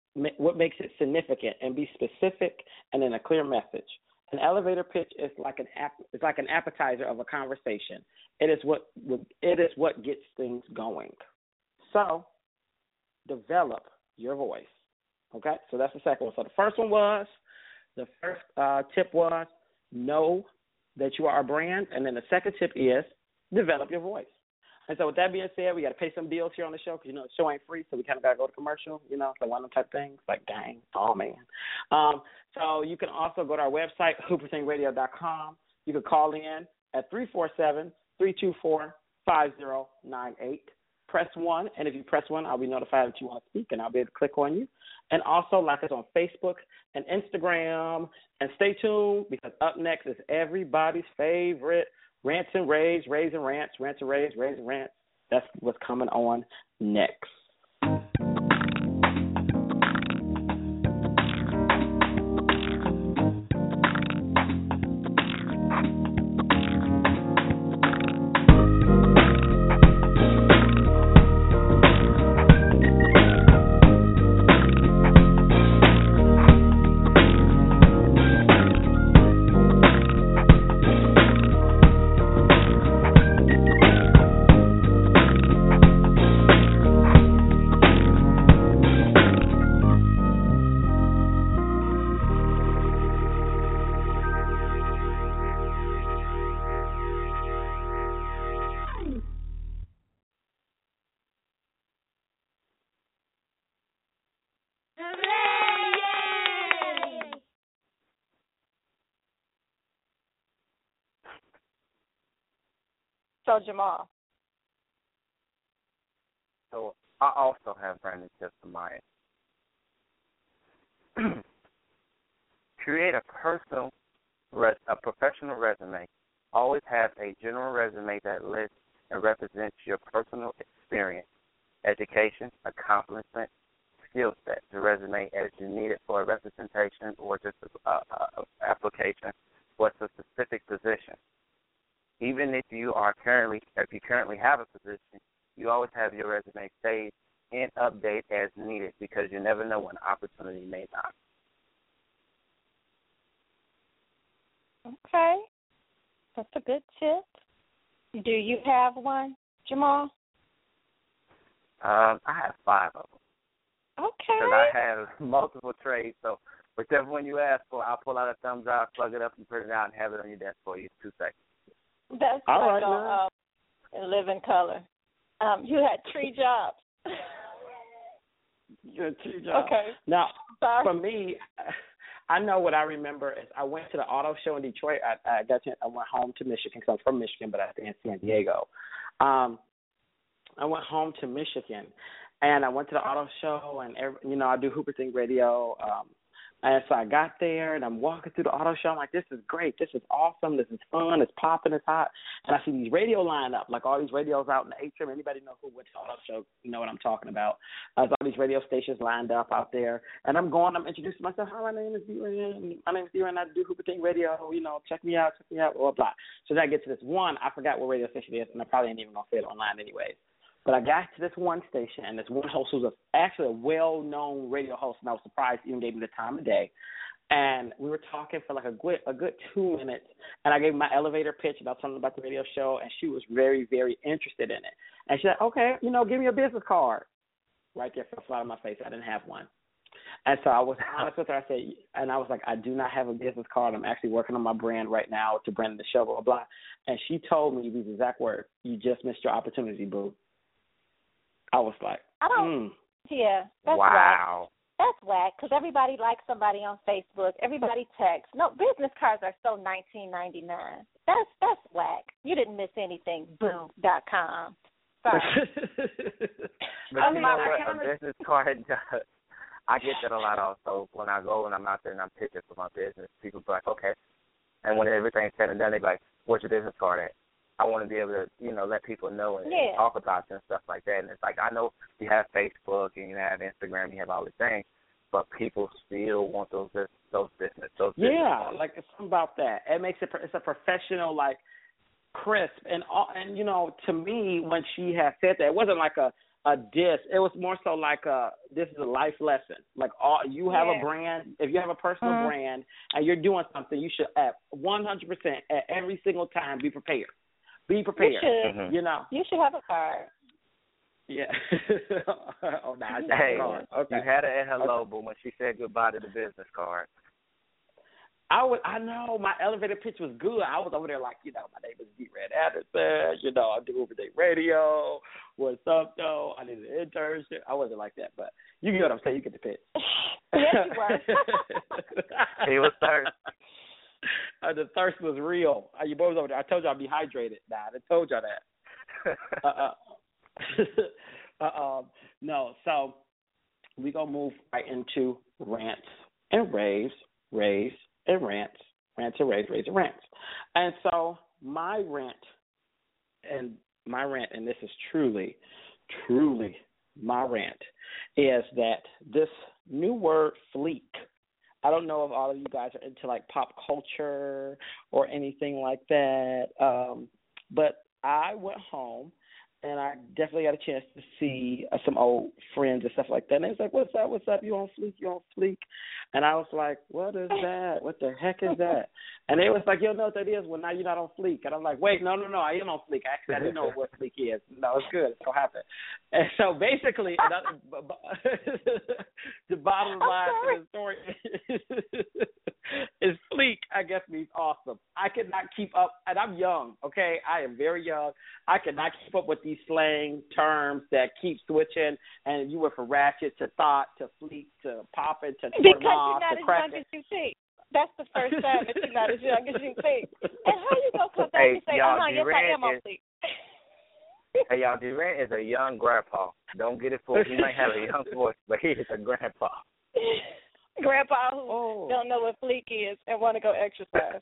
and be specific and in a clear message. An elevator pitch is like an appetizer of a conversation. It is what gets things going. So, develop your voice. Okay? So that's the second one. So the first tip was know that you are a brand, and then the second tip is develop your voice. And so with that being said, we got to pay some bills here on the show because, the show ain't free, so we kind of got to go to commercial, so one of them type things. Like, dang, oh, man. So you can also go to our website, hoopersingradio.com. You can call in at 347-324-5098. Press 1, and if you press 1, I'll be notified that you want to speak, and I'll be able to click on you. And also like us on Facebook and Instagram. And stay tuned because up next is everybody's favorite Rants and Raves, Raves and Rants, Rants and Raves, Raves and Rants. That's what's coming on next. So, Jamal. So I also have branding tips of mine. Create a professional resume. Always have a general resume that lists and represents your personal experience, education, accomplishment, skill set. The resume as you need it for a representation or just application for a specific position. even if you currently have a position, you always have your resume saved and update as needed because you never know when opportunity may knock. Okay. That's a good tip. Do you have one, Jamal? I have 5 of them. Okay. Because I have multiple trades, so whichever one you ask for, I'll pull out a thumb drive, plug it up, and print it out, and have it on your desk for you in 2 seconds. That's all like right, Live in Color. You had 3 jobs. You had 3 jobs. Okay. Now, Sorry. for me, I know what I remember is I went to the auto show in Detroit. I went home to Michigan because I'm from Michigan, but I stay in San Diego. I went home to Michigan, and I went to the auto show, and I do Hooper Thing Radio. And so I got there, and I'm walking through the auto show. I'm like, this is great. This is awesome. This is fun. It's popping. It's hot. And I see these radio line up, like all these radios out in the atrium. Anybody know who went to the auto show? You know what I'm talking about. There's all these radio stations lined up out there. And I'm introducing myself. Hi, my name is D-Ran. My name is D-Ran. I do Hooper Thing Radio. Check me out, blah, blah, blah. So then I get to this one. I forgot what radio station it is, and I probably ain't even going to say it online anyways. But I got to this one station, and this one host was actually a well-known radio host, and I was surprised he even gave me the time of day. And we were talking for like a good 2 minutes, and I gave him my elevator pitch about something about the radio show, and she was very, very interested in it. And she said, okay, give me a business card. Right there, fell flat on my face. I didn't have one. And so I was honest with her. I was like, I do not have a business card. I'm actually working on my brand right now to brand the show, blah, blah. And she told me these exact words, you just missed your opportunity, boo. I was like, Yeah, that's wow. Whack. That's whack because everybody likes somebody on Facebook. Everybody texts. No, business cards are so $19.99. That's whack. You didn't miss anything. Boo.com. Sorry. But you know what? A business card does. I get that a lot also when I go and I'm out there and I'm pitching for my business. People be like, okay. And when everything's said and done, they be like, where's your business card at? I want to be able to, let people know and talk about it and stuff like that. And it's like, I know you have Facebook and you have Instagram, you have all these things, but people still want those business. Yeah, like it's something about that. It makes it's a professional, like, crisp. And to me, when she had said that, it wasn't like a diss. It was more so like this is a life lesson. Like you have a brand. If you have a personal brand and you're doing something, you should at 100% at every single time be prepared. Be prepared. You should have a card. Yeah. Oh, no, hey, card. Okay. You had her at hello, but when she said goodbye to the business card. I know my elevator pitch was good. I was over there like, my name is D-Ran Anderson. I do Hooper Thing Radio. What's up, though? I need an internship. I wasn't like that, but you get what I'm saying. You get the pitch. Yes, you were. He was thirsty. The thirst was real. You boys over there. I told you I'd be hydrated. Nah, I told y'all that. No, so we gonna move right into rants and raves and rants and raves, and rants. And so my rant, and this is truly my rant, is that this new word fleek. I don't know if all of you guys are into like pop culture or anything like that, but I went home and I definitely got a chance to see some old friends and stuff like that. And they was like, "What's up? What's up? You on fleek? You on fleek?" And I was like, "What is that? What the heck is that?" And they was like, "You know what that is? Well, now you're not on fleek." And I'm like, "Wait, no, I am on fleek. Actually, I didn't know what fleek is. No, it's good. It so happened." And so basically, the bottom line to the story is fleek, I guess, means awesome. I could not keep up, and I'm young, okay? I am very young. I could not keep up with these slang terms that keep switching, and you went from ratchet to thought to fleek to popping to because you're not to as cracking. young as you think. That's the first time that you're not as young as you think. And how you gonna come back and say, yes, I am on fleek? Hey, y'all, D-Ran is a young grandpa. Don't get it fooled. He might have a young voice, but he is a grandpa. Grandpa who don't know what fleek is and want to go exercise.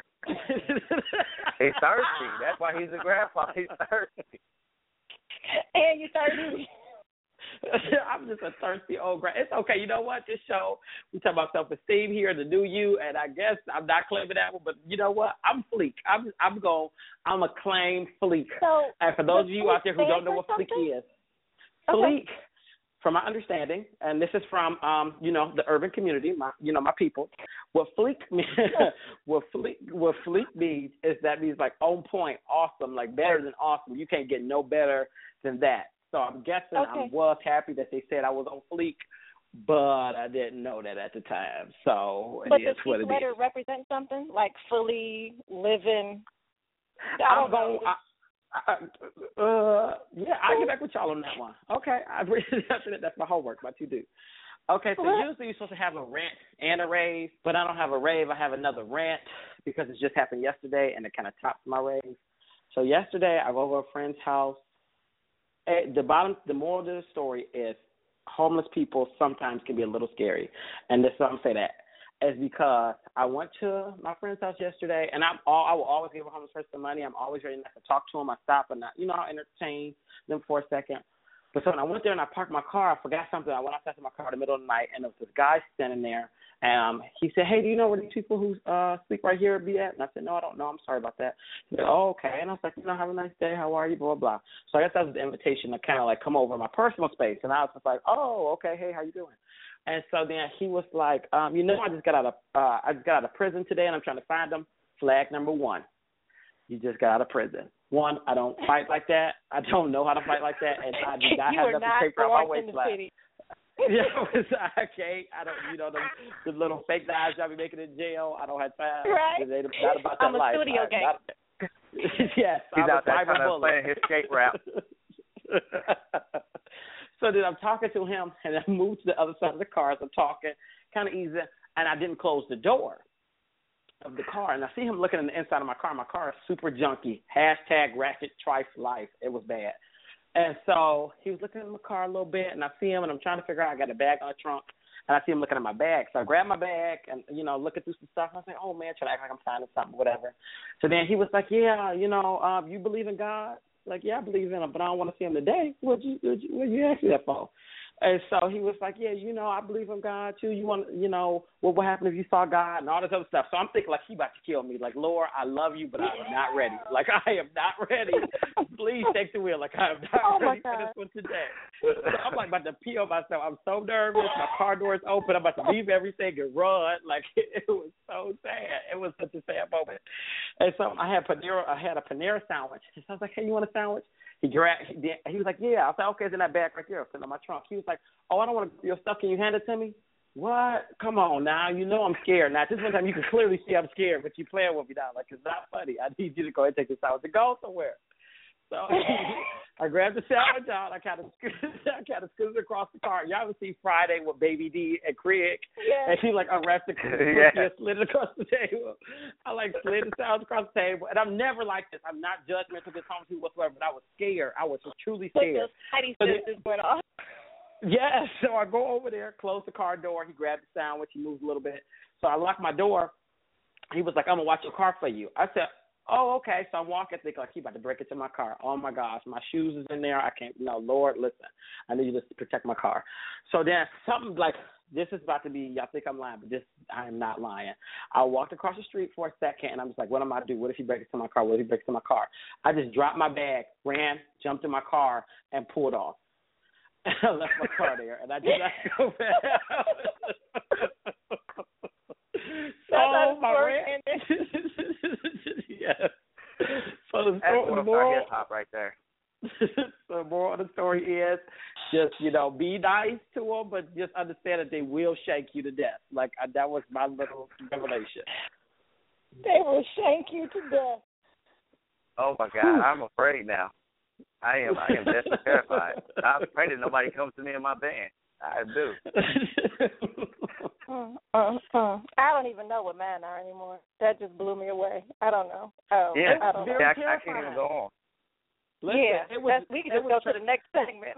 He's thirsty. That's why he's a grandpa. He's thirsty. And you're thirsty. I'm just a thirsty old grad. It's okay. You know what? This show, we talk about self-esteem here, the new you, and I guess I'm not claiming that one, but you know what? I'm Fleek. I'm a claim Fleek. So, and for those of you out there who don't know what Fleek is, Fleek, from my understanding, and this is from the urban community, my people. What Fleek means, what Fleek means is that means like on point, awesome, like better than awesome. You can't get no better than that. So I'm guessing I was happy that they said I was on Fleek, but I didn't know that at the time. So but it is what it is. But does each letter represent something like fully living? I'm going. I'll get back with y'all on that one. Okay, that's my homework, my to-do. Okay, so usually you're supposed to have a rant and a rave, but I don't have a rave. I have another rant because it just happened yesterday, and it kind of tops my rave. So yesterday, I was over a friend's house. The moral of the story is homeless people sometimes can be a little scary, and this is why I'm saying that. Is because I went to my friend's house yesterday, and I will always give a homeless person some money. I'm always ready to talk to them. I stop and I'll entertain them for a second. But so when I went there and I parked my car, I forgot something. I went outside to my car in the middle of the night, and there was this guy standing there. And he said, "Hey, do you know where these people who sleep right here be at?" And I said, "No, I don't know. I'm sorry about that." He said, "Oh, okay." And I was like, "Have a nice day. How are you?" Blah, blah. So I guess that was the invitation to kind of like come over my personal space. And I was just like, "Oh, okay. Hey, how you doing?" And so then he was like, I just got out of prison today, and I'm trying to find them. Flag number 1, you just got out of prison. 1, I don't fight like that. I don't know how to fight like that, and I do not have nothing paper on my waistline. I can't. I don't. The little fake lives y'all be making in jail. I don't have time. Right. They not about that I'm a life. studio gang. Yes, he's I'm out there trying to play his skate rap. So then I'm talking to him, and I moved to the other side of the car as I'm talking, kind of easy, and I didn't close the door of the car. And I see him looking in the inside of my car. My car is super junky. #ratchet trice life. It was bad. And so he was looking at my car a little bit, and I see him, and I'm trying to figure out, I got a bag on the trunk, and I see him looking at my bag. So I grab my bag and, looking through some stuff. And I was like, oh, man, trying to act like I'm signing something, whatever. So then he was like, yeah, you believe in God? Like, yeah, I believe in him, but I don't want to see him today. What you ask me that for? And so he was like, yeah, I believe in God too. You want, what would happen if you saw God and all this other stuff? So I'm thinking like he about to kill me. Like, Lord, I love you, but I'm not ready. Like, I am not ready. Please take the wheel. Like, I am not ready for this one today. So I'm like about to pee on myself. I'm so nervous. My car door is open. I'm about to leave everything and run. Like, it was so sad. It was such a sad moment. And so I had a Panera sandwich. So I was like, hey, you want a sandwich? He was like, yeah. I was like, okay, it's in that bag right there, sitting on my trunk. He was like, oh, I don't want your stuff. Can you hand it to me? What? Come on now. I'm scared. Now, this one time you can clearly see I'm scared, but you playing with me now. Like, it's not funny. I need you to go ahead and take this sandwich to go somewhere. So I grabbed the sandwich out. I kind of scooted across the car. Y'all would see Friday with Baby D and Craig. Yeah. And he unwrapped the cookie and slid it across the table. I slid the sandwich across the table. And I'm never like this. I'm not judgmental against homeless people whatsoever, but I was scared. I was truly scared. Yes. So I go over there, close the car door. He grabbed the sandwich. He moved a little bit. So I locked my door. He was like, I'm going to watch your car for you. I said, oh, okay. So I'm walking, thinking like he about to break into my car. Oh my gosh, my shoes is in there. I can't. No, Lord, listen. I need you to protect my car. So then something like this is about to be. Y'all think I'm lying, but I am not lying. I walked across the street for a second, and I'm just like, what am I do? What if he breaks into my car? What if he breaks into my car? I just dropped my bag, ran, jumped in my car, and pulled off. I left my car there, and I did not go back. So my rant. Yes. So the moral hop right there. So the moral of the story is just be nice to them, but just understand that they will shank you to death. Like that was my little revelation. They will shank you to death. Oh my God, I'm afraid now. I am just terrified. I'm afraid that nobody comes to me in my van. I do. I don't even know what mine are anymore. That just blew me away. I don't know. Yeah, I don't know. I can't even go on. Listen, we can just go to the next segment.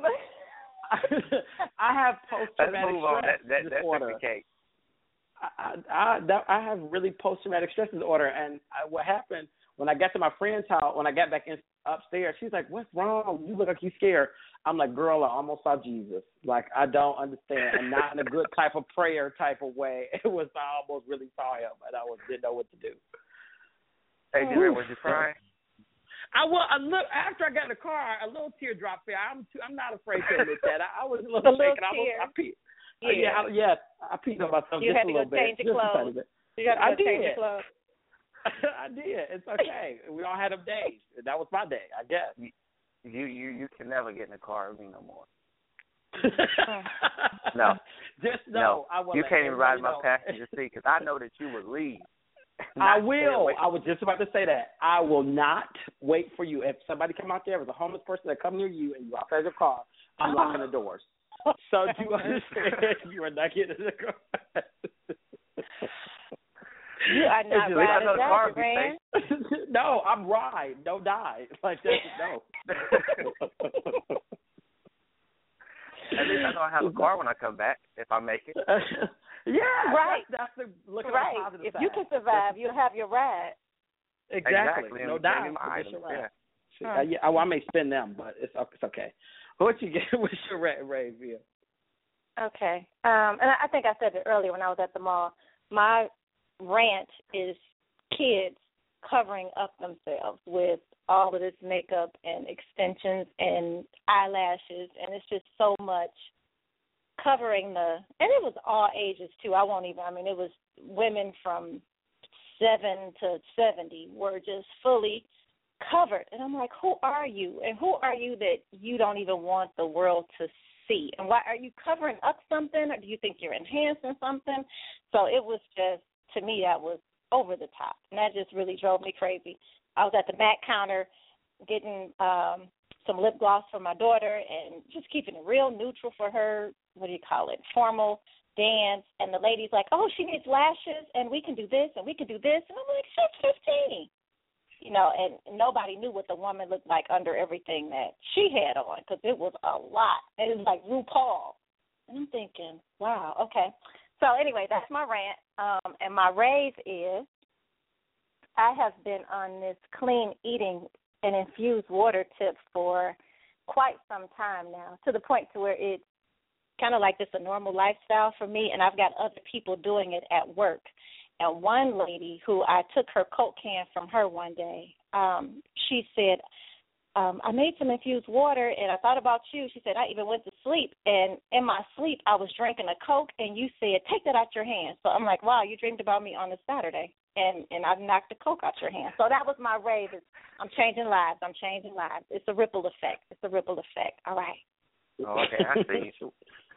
I have post-traumatic stress disorder. I have really post-traumatic stress disorder, and what happened When I got to my friend's house, when I got back upstairs, she's like, "What's wrong? You look like you scared." I'm like, "Girl, I almost saw Jesus. Like, I don't understand, and not in a good type of prayer type of way. It was I almost really saw him, and I didn't know what to do." Hey, Jerry, was you crying? I look after I got in the car, a little tear dropped there. I'm not afraid to admit that. I was a little shaken. I peed. I peed on myself you just had a to go little bit. Change your clothes. You got to go change your clothes. I did. It's okay. We all had them days. That was my day, I guess. You can never get in the car with me no more. No. Just know. No. You can't even ride in my passenger seat because I know that you would leave. I will. I was just about to say that. I will not wait for you. If somebody come out there, if there's a homeless person that come near you and you outside your car, I'm locking the doors. So do you understand? You are not getting in the car. You are not riding that, No, I'm ride. Don't die. Like that, no. At least I know I have a car when I come back, if I make it. Yeah, right. That's the look at right. the positive if side. you can survive, you'll have your ride. Exactly. No doubt. I may spend them, but it's okay. What you get? What's your rant, Ray? Okay. And I think I said it earlier when I was at the mall. My rant is kids covering up themselves with all of this makeup and extensions and eyelashes, and it's just so much covering and it was all ages too. It was women from 7 to 70 were just fully covered. And I'm like, who are you? And who are you that you don't even want the world to see? And why are you covering up something, or do you think you're enhancing something? So it was just, to me, that was over the top. And that just really drove me crazy. I was at the MAC counter getting some lip gloss for my daughter and just keeping it real neutral for her, formal dance. And the lady's like, "Oh, she needs lashes, and we can do this, and we can do this." And I'm like, she's 15. And nobody knew what the woman looked like under everything that she had on because it was a lot. It was like RuPaul. And I'm thinking, wow, okay. So anyway, that's my rant. And my rave is I have been on this clean eating and infused water tip for quite some time now, to the point to where it's kind of like this a normal lifestyle for me, and I've got other people doing it at work. And one lady who I took her Coke can from her one day, she said, I made some infused water, and I thought about you. She said, I even went to sleep, and in my sleep I was drinking a Coke, and you said, take that out your hand. So I'm like, wow, you dreamed about me on a Saturday, and I knocked the Coke out your hand. So that was my rave. I'm changing lives. It's a ripple effect. All right. Oh, okay, I see.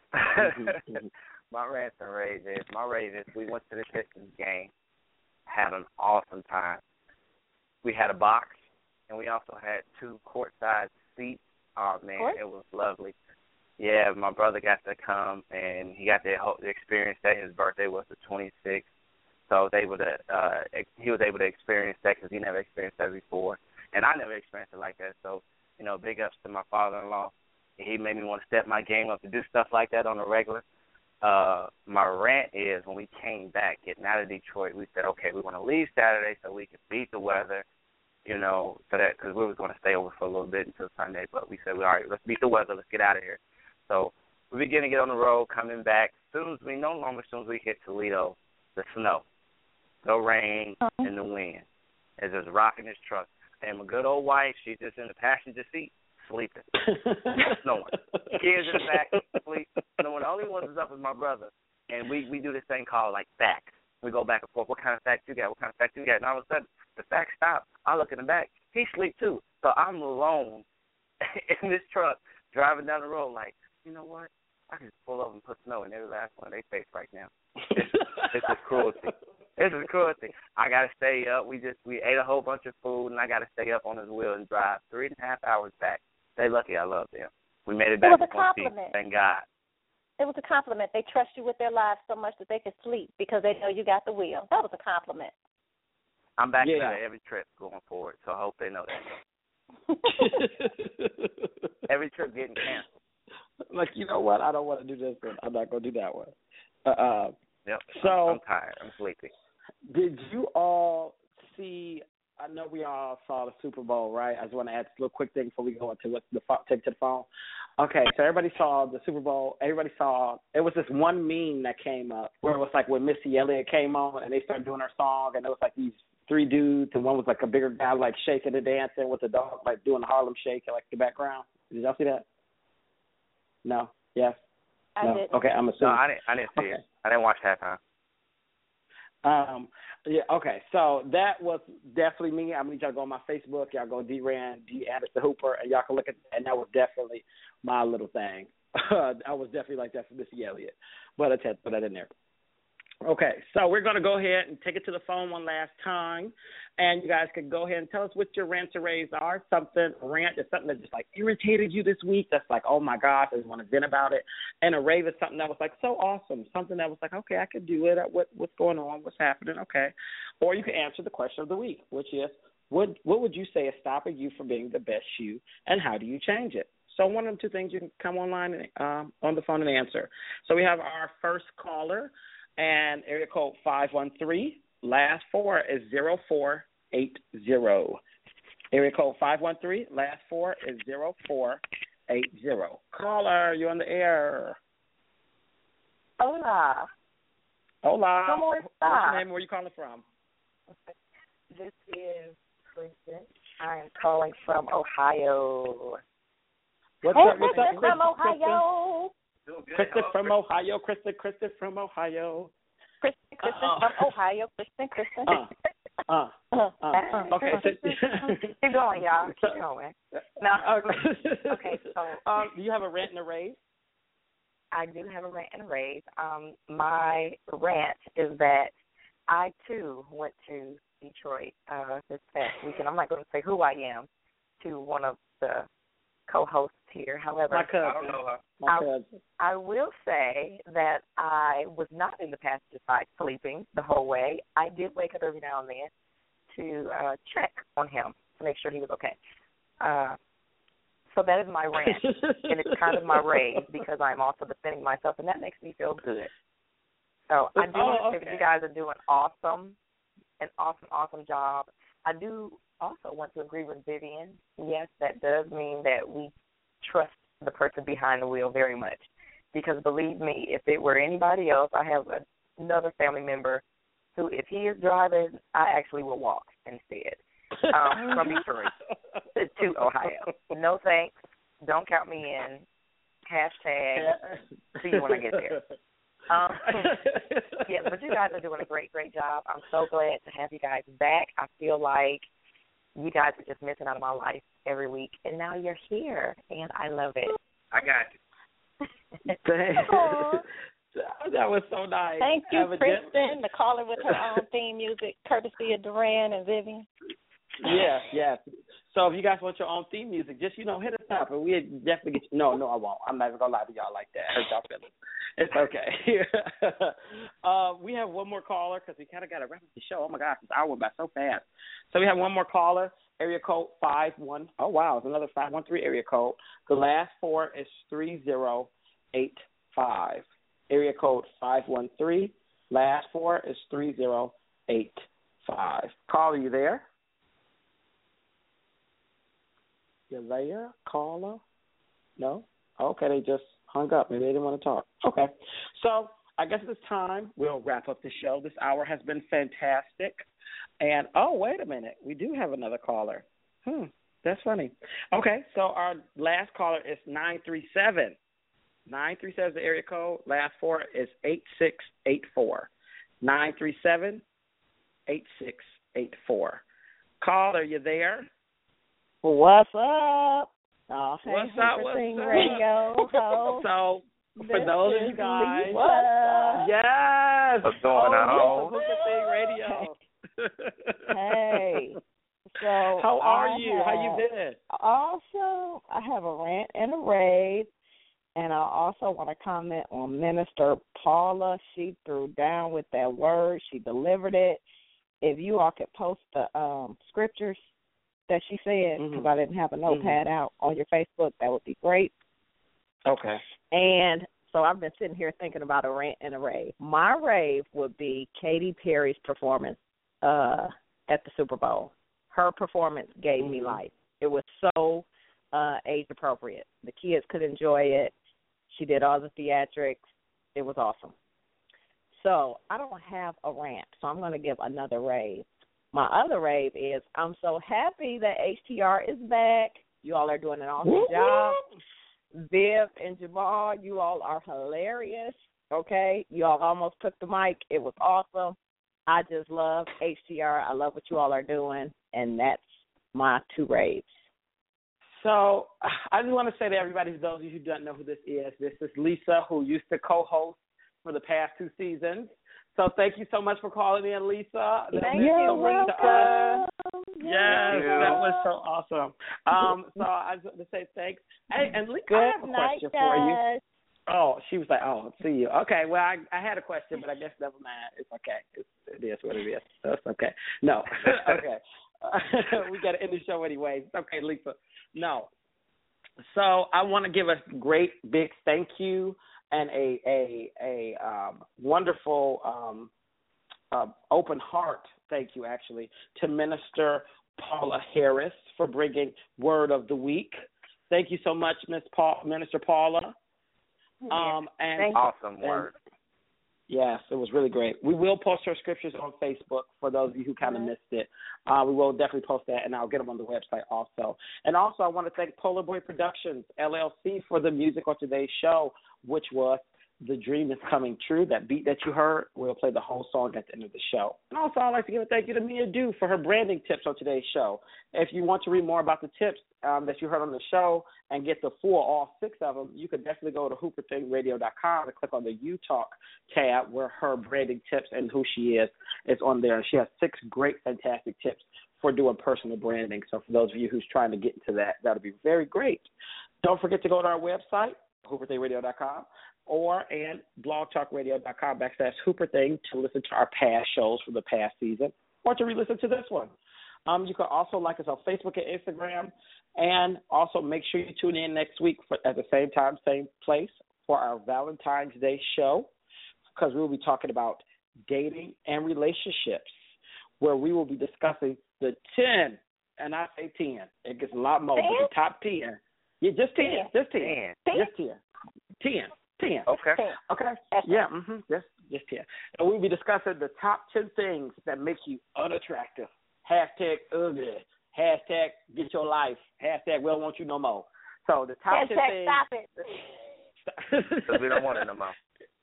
My rant and rave is we went to the Pistons game, had an awesome time. We had a box, and we also had 2 courtside seats. Oh, man, It was lovely. Yeah, my brother got to come, and he got the experience that. His birthday was the 26th, so he was able to experience that because he never experienced that before, and I never experienced it like that. So, big ups to my father-in-law. He made me want to step my game up to do stuff like that on a regular. My rant is when we came back, getting out of Detroit, we said, okay, we want to leave Saturday so we could beat the weather, so that because we were going to stay over for a little bit until Sunday. But we said, all right, let's beat the weather, let's get out of here. So we began to get on the road, coming back. As soon as we hit Toledo, the snow, the rain, and the wind is just rocking his truck. And my good old wife, she's just in the passenger seat, sleeping, snowing. Kids in the back, sleep. The only one who's up is my brother. And we do this thing called, facts. We go back and forth. What kind of facts you got? What kind of facts you got? And all of a sudden, the facts stop. I look in the back. He sleep, too. So I'm alone in this truck driving down the road like, you know what? I can just pull over and put snow in every last one of their face right now. It's just cruelty. This is cruelty. I got to stay up. We ate a whole bunch of food, and I got to stay up on his wheel and drive 3.5 hours back. They lucky I love them. We made it back to one piece. Thank God. It was a compliment. They trust you with their lives so much that they can sleep because they know you got the wheel. That was a compliment. I'm back to that every trip going forward, so I hope they know that. Every trip getting canceled. Like, you know what? I don't want to do this one. I'm not going to do that one. Yep. So I'm tired. I'm sleepy. Did you all see, I know we all saw the Super Bowl, right? I just want to add a little quick thing before we go into take to the phone. Okay, so everybody saw the Super Bowl. Everybody saw it was this one meme that came up where it was like when Missy Elliott came on and they started doing her song, and it was like these three dudes, and one was like a bigger guy like shaking and dancing with the dog like doing the Harlem Shake like the background. Did y'all see that? No. Yes. I no. didn't. Okay, I'm assuming. No, I didn't see it. I didn't watch halftime. Yeah, okay, so that was definitely me. I mean, y'all go on my Facebook, y'all go D-Ran, D. Anderson Hooper, and y'all can look at that, and that was definitely my little thing. I was definitely like that for Missy Elliott, but I had to put that in there. Okay, so we're going to go ahead and take it to the phone one last time, and you guys can go ahead and tell us what your rants or raves are. Rant is something that just like irritated you this week. That's like, oh my gosh, I just want to vent about it. And a rave is something that was like so awesome, something that was like, okay, I could do it. What's going on? What's happening? Okay. Or you can answer the question of the week, which is, what would you say is stopping you from being the best you, and how do you change it? So one of them two things you can come online and, on the phone and answer. So we have our first caller. And area code 513, last four is 0480. Area code 513, last four is 0480. Caller, you're on the air. Hola. Hola. ¿Cómo está? What's your name? Where are you calling from? This is Kristen. I am calling from Ohio. What's hey, up? What's up, from Ohio. Kristen from Ohio. Kristen from Ohio. Kristen from Ohio. Kristen. Okay. Keep going, y'all. Keep going. No. Okay. So, do you have a rant and a rave? I do have a rant and a rave. My rant is that I too went to Detroit this past weekend. I'm not going to say who I am to one of the co-hosts here. However, my cousin. I don't know her. I will say that I was not in the passenger side sleeping the whole way. I did wake up every now and then to check on him to make sure he was okay. So that is my rant, and it's kind of my rave because I'm also defending myself, and that makes me feel good. So I do want to say that you guys are doing an awesome job. I do also want to agree with Vivian. Yes, that does mean that we trust the person behind the wheel very much. Because believe me, if it were anybody else, I have another family member who, if he is driving, I actually will walk instead from Detroit to Ohio. No thanks. Don't count me in. Hashtag see you when I get there. Yeah, but you guys are doing a great job. I'm so glad to have you guys back. I feel like you guys are just missing out of my life every week, and now you're here, and I love it. I got you. That was so nice. Thank you, Kristen, the caller with her own theme music, courtesy of Duran and Vivian. Yes. So if you guys want your own theme music, just, hit us up, and we'll definitely get you. No, I won't. I'm not even going to lie to y'all like that. Hurt y'all feelings. It's okay. We have one more caller because we kind of got to wrap up the show. Oh, my gosh, this hour went by so fast. So we have one more caller, area code 51. Oh, wow, it's another 513 area code. The last four is 3085. Area code 513. Last four is 3085. Caller, you there? You there, caller? No? Okay, they just hung up. Maybe they didn't want to talk. Okay. So I guess it's time we'll wrap up the show. This hour has been fantastic. And, wait a minute. We do have another caller. That's funny. Okay, so our last caller is 937. 937 is the area code. Last four is 8684. 937-8684. Caller, you there? What's up? Oh, hey, what's up? Radio host. So, for those of you guys, yes. What's going on? Hookah Thing Radio. Hey. So how are you? How you been? Also, I have a rant and a rave, and I also want to comment on Minister Paula. She threw down with that word. She delivered it. If you all could post the scriptures that she said, because I didn't have a notepad out on your Facebook, that would be great. Okay. And so I've been sitting here thinking about a rant and a rave. My rave would be Katy Perry's performance at the Super Bowl. her performance gave me life. It was so age appropriate. The kids could enjoy it. She did all the theatrics. It was awesome. So I don't have a rant, so I'm going to give another rave. My other rave is I'm so happy that HTR is back. You all are doing an awesome job. Viv and Jamal, you all are hilarious, okay? You all almost took the mic. It was awesome. I just love HTR. I love what you all are doing, and that's my two raves. So I just want to say to everybody, those of you who don't know who this is Lisa, who used to co-host for the past 2 seasons. So thank you so much for calling in, Lisa. Thank you. Yes, that was so awesome. So I just want to say thanks. Hey, and Lisa, I have a question for you. Oh, she was like, oh, see you. Okay, well, I had a question, but I guess never mind. It's okay. It is what it is. So it's okay. No. Okay. We got to end the show anyway. It's okay, Lisa. No. So I want to give a great big thank you and a wonderful open heart thank you, actually, to Minister Paula Harris for bringing Word of the Week. Thank you so much, Minister Paula. And awesome word. Yes, it was really great. We will post her scriptures on Facebook for those of you who kind of missed it. We will definitely post that, and I'll get them on the website also. And also, I want to thank Polar Boy Productions, LLC, for the music on today's show, which was The Dream Is Coming True. That beat that you heard, we'll play the whole song at the end of the show. And also, I'd like to give a thank you to Mia Dew for her branding tips on today's show. If you want to read more about the tips that you heard on the show and get the full, all 6 of them, you can definitely go to HooperThingRadio.com and click on the You Talk tab where her branding tips and who she is on there. And she has 6 great, fantastic tips for doing personal branding. So for those of you who's trying to get into that, that'll be very great. Don't forget to go to our website, HooperThingRadio.com, and blogtalkradio.com/HooperThing to listen to our past shows from the past season or to re-listen to this one. You can also like us on Facebook and Instagram, and also make sure you tune in next week at the same time, same place for our Valentine's Day show, because we will be talking about dating and relationships, where we will be discussing the 10, and I say 10. It gets a lot more, but the top 10. Yeah, just 10. Just 10. 10. Just 10. 10. 10. Okay. Yeah, just 10. And we'll be discussing the top 10 things that make you unattractive. #ugly. #get your life. #we don't want you no more. So the top 10 things. Stop it. Because we don't want it no more.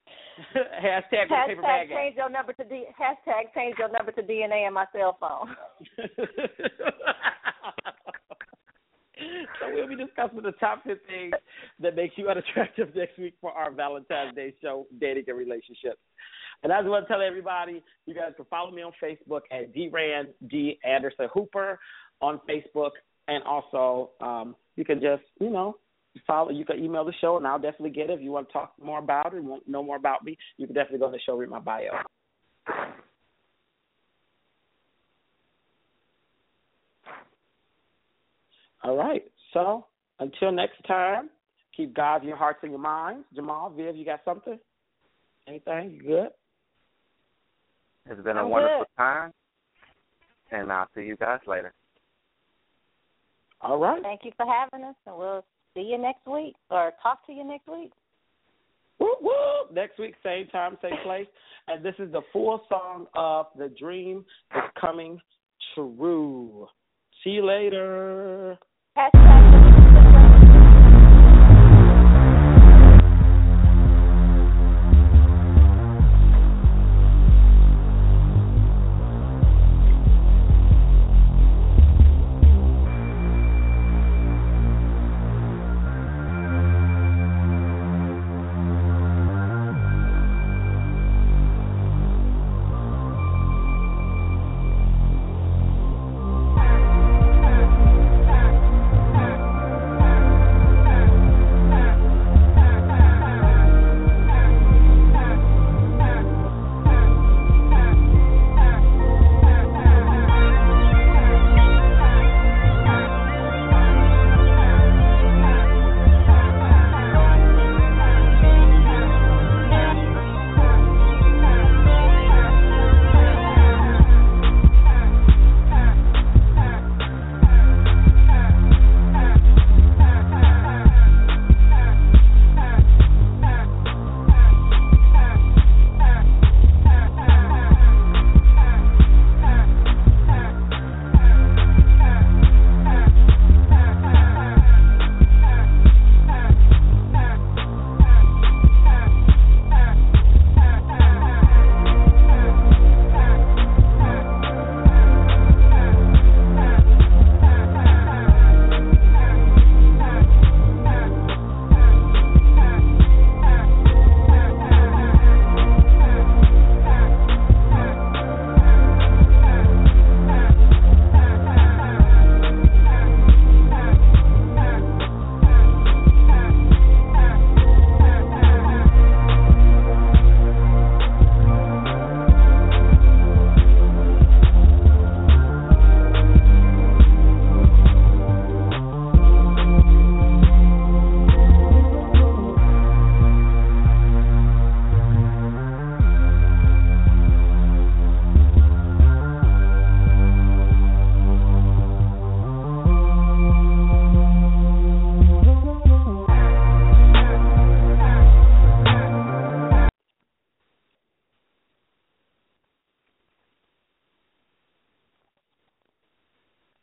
Change your number to change your number to DNA in my cell phone. So we'll be discussing the top 10 things that make you unattractive next week for our Valentine's Day show, Dating and Relationships. And I just want to tell everybody, you guys can follow me on Facebook at DRAN D. Anderson Hooper on Facebook. And also, you can just, follow. You can email the show, and I'll definitely get it. If you want to talk more about it, want to know more about me, you can definitely go to the show, read my bio. All right. So until next time, keep God in your hearts and your minds. Jamal, Viv, you got something? Anything? You good? It's been a wonderful time, and I'll see you guys later. All right. Thank you for having us, and we'll see you next week or talk to you next week. Whoop, whoop. Next week, same time, same place. And this is the full song of The Dream Is Coming True. See you later.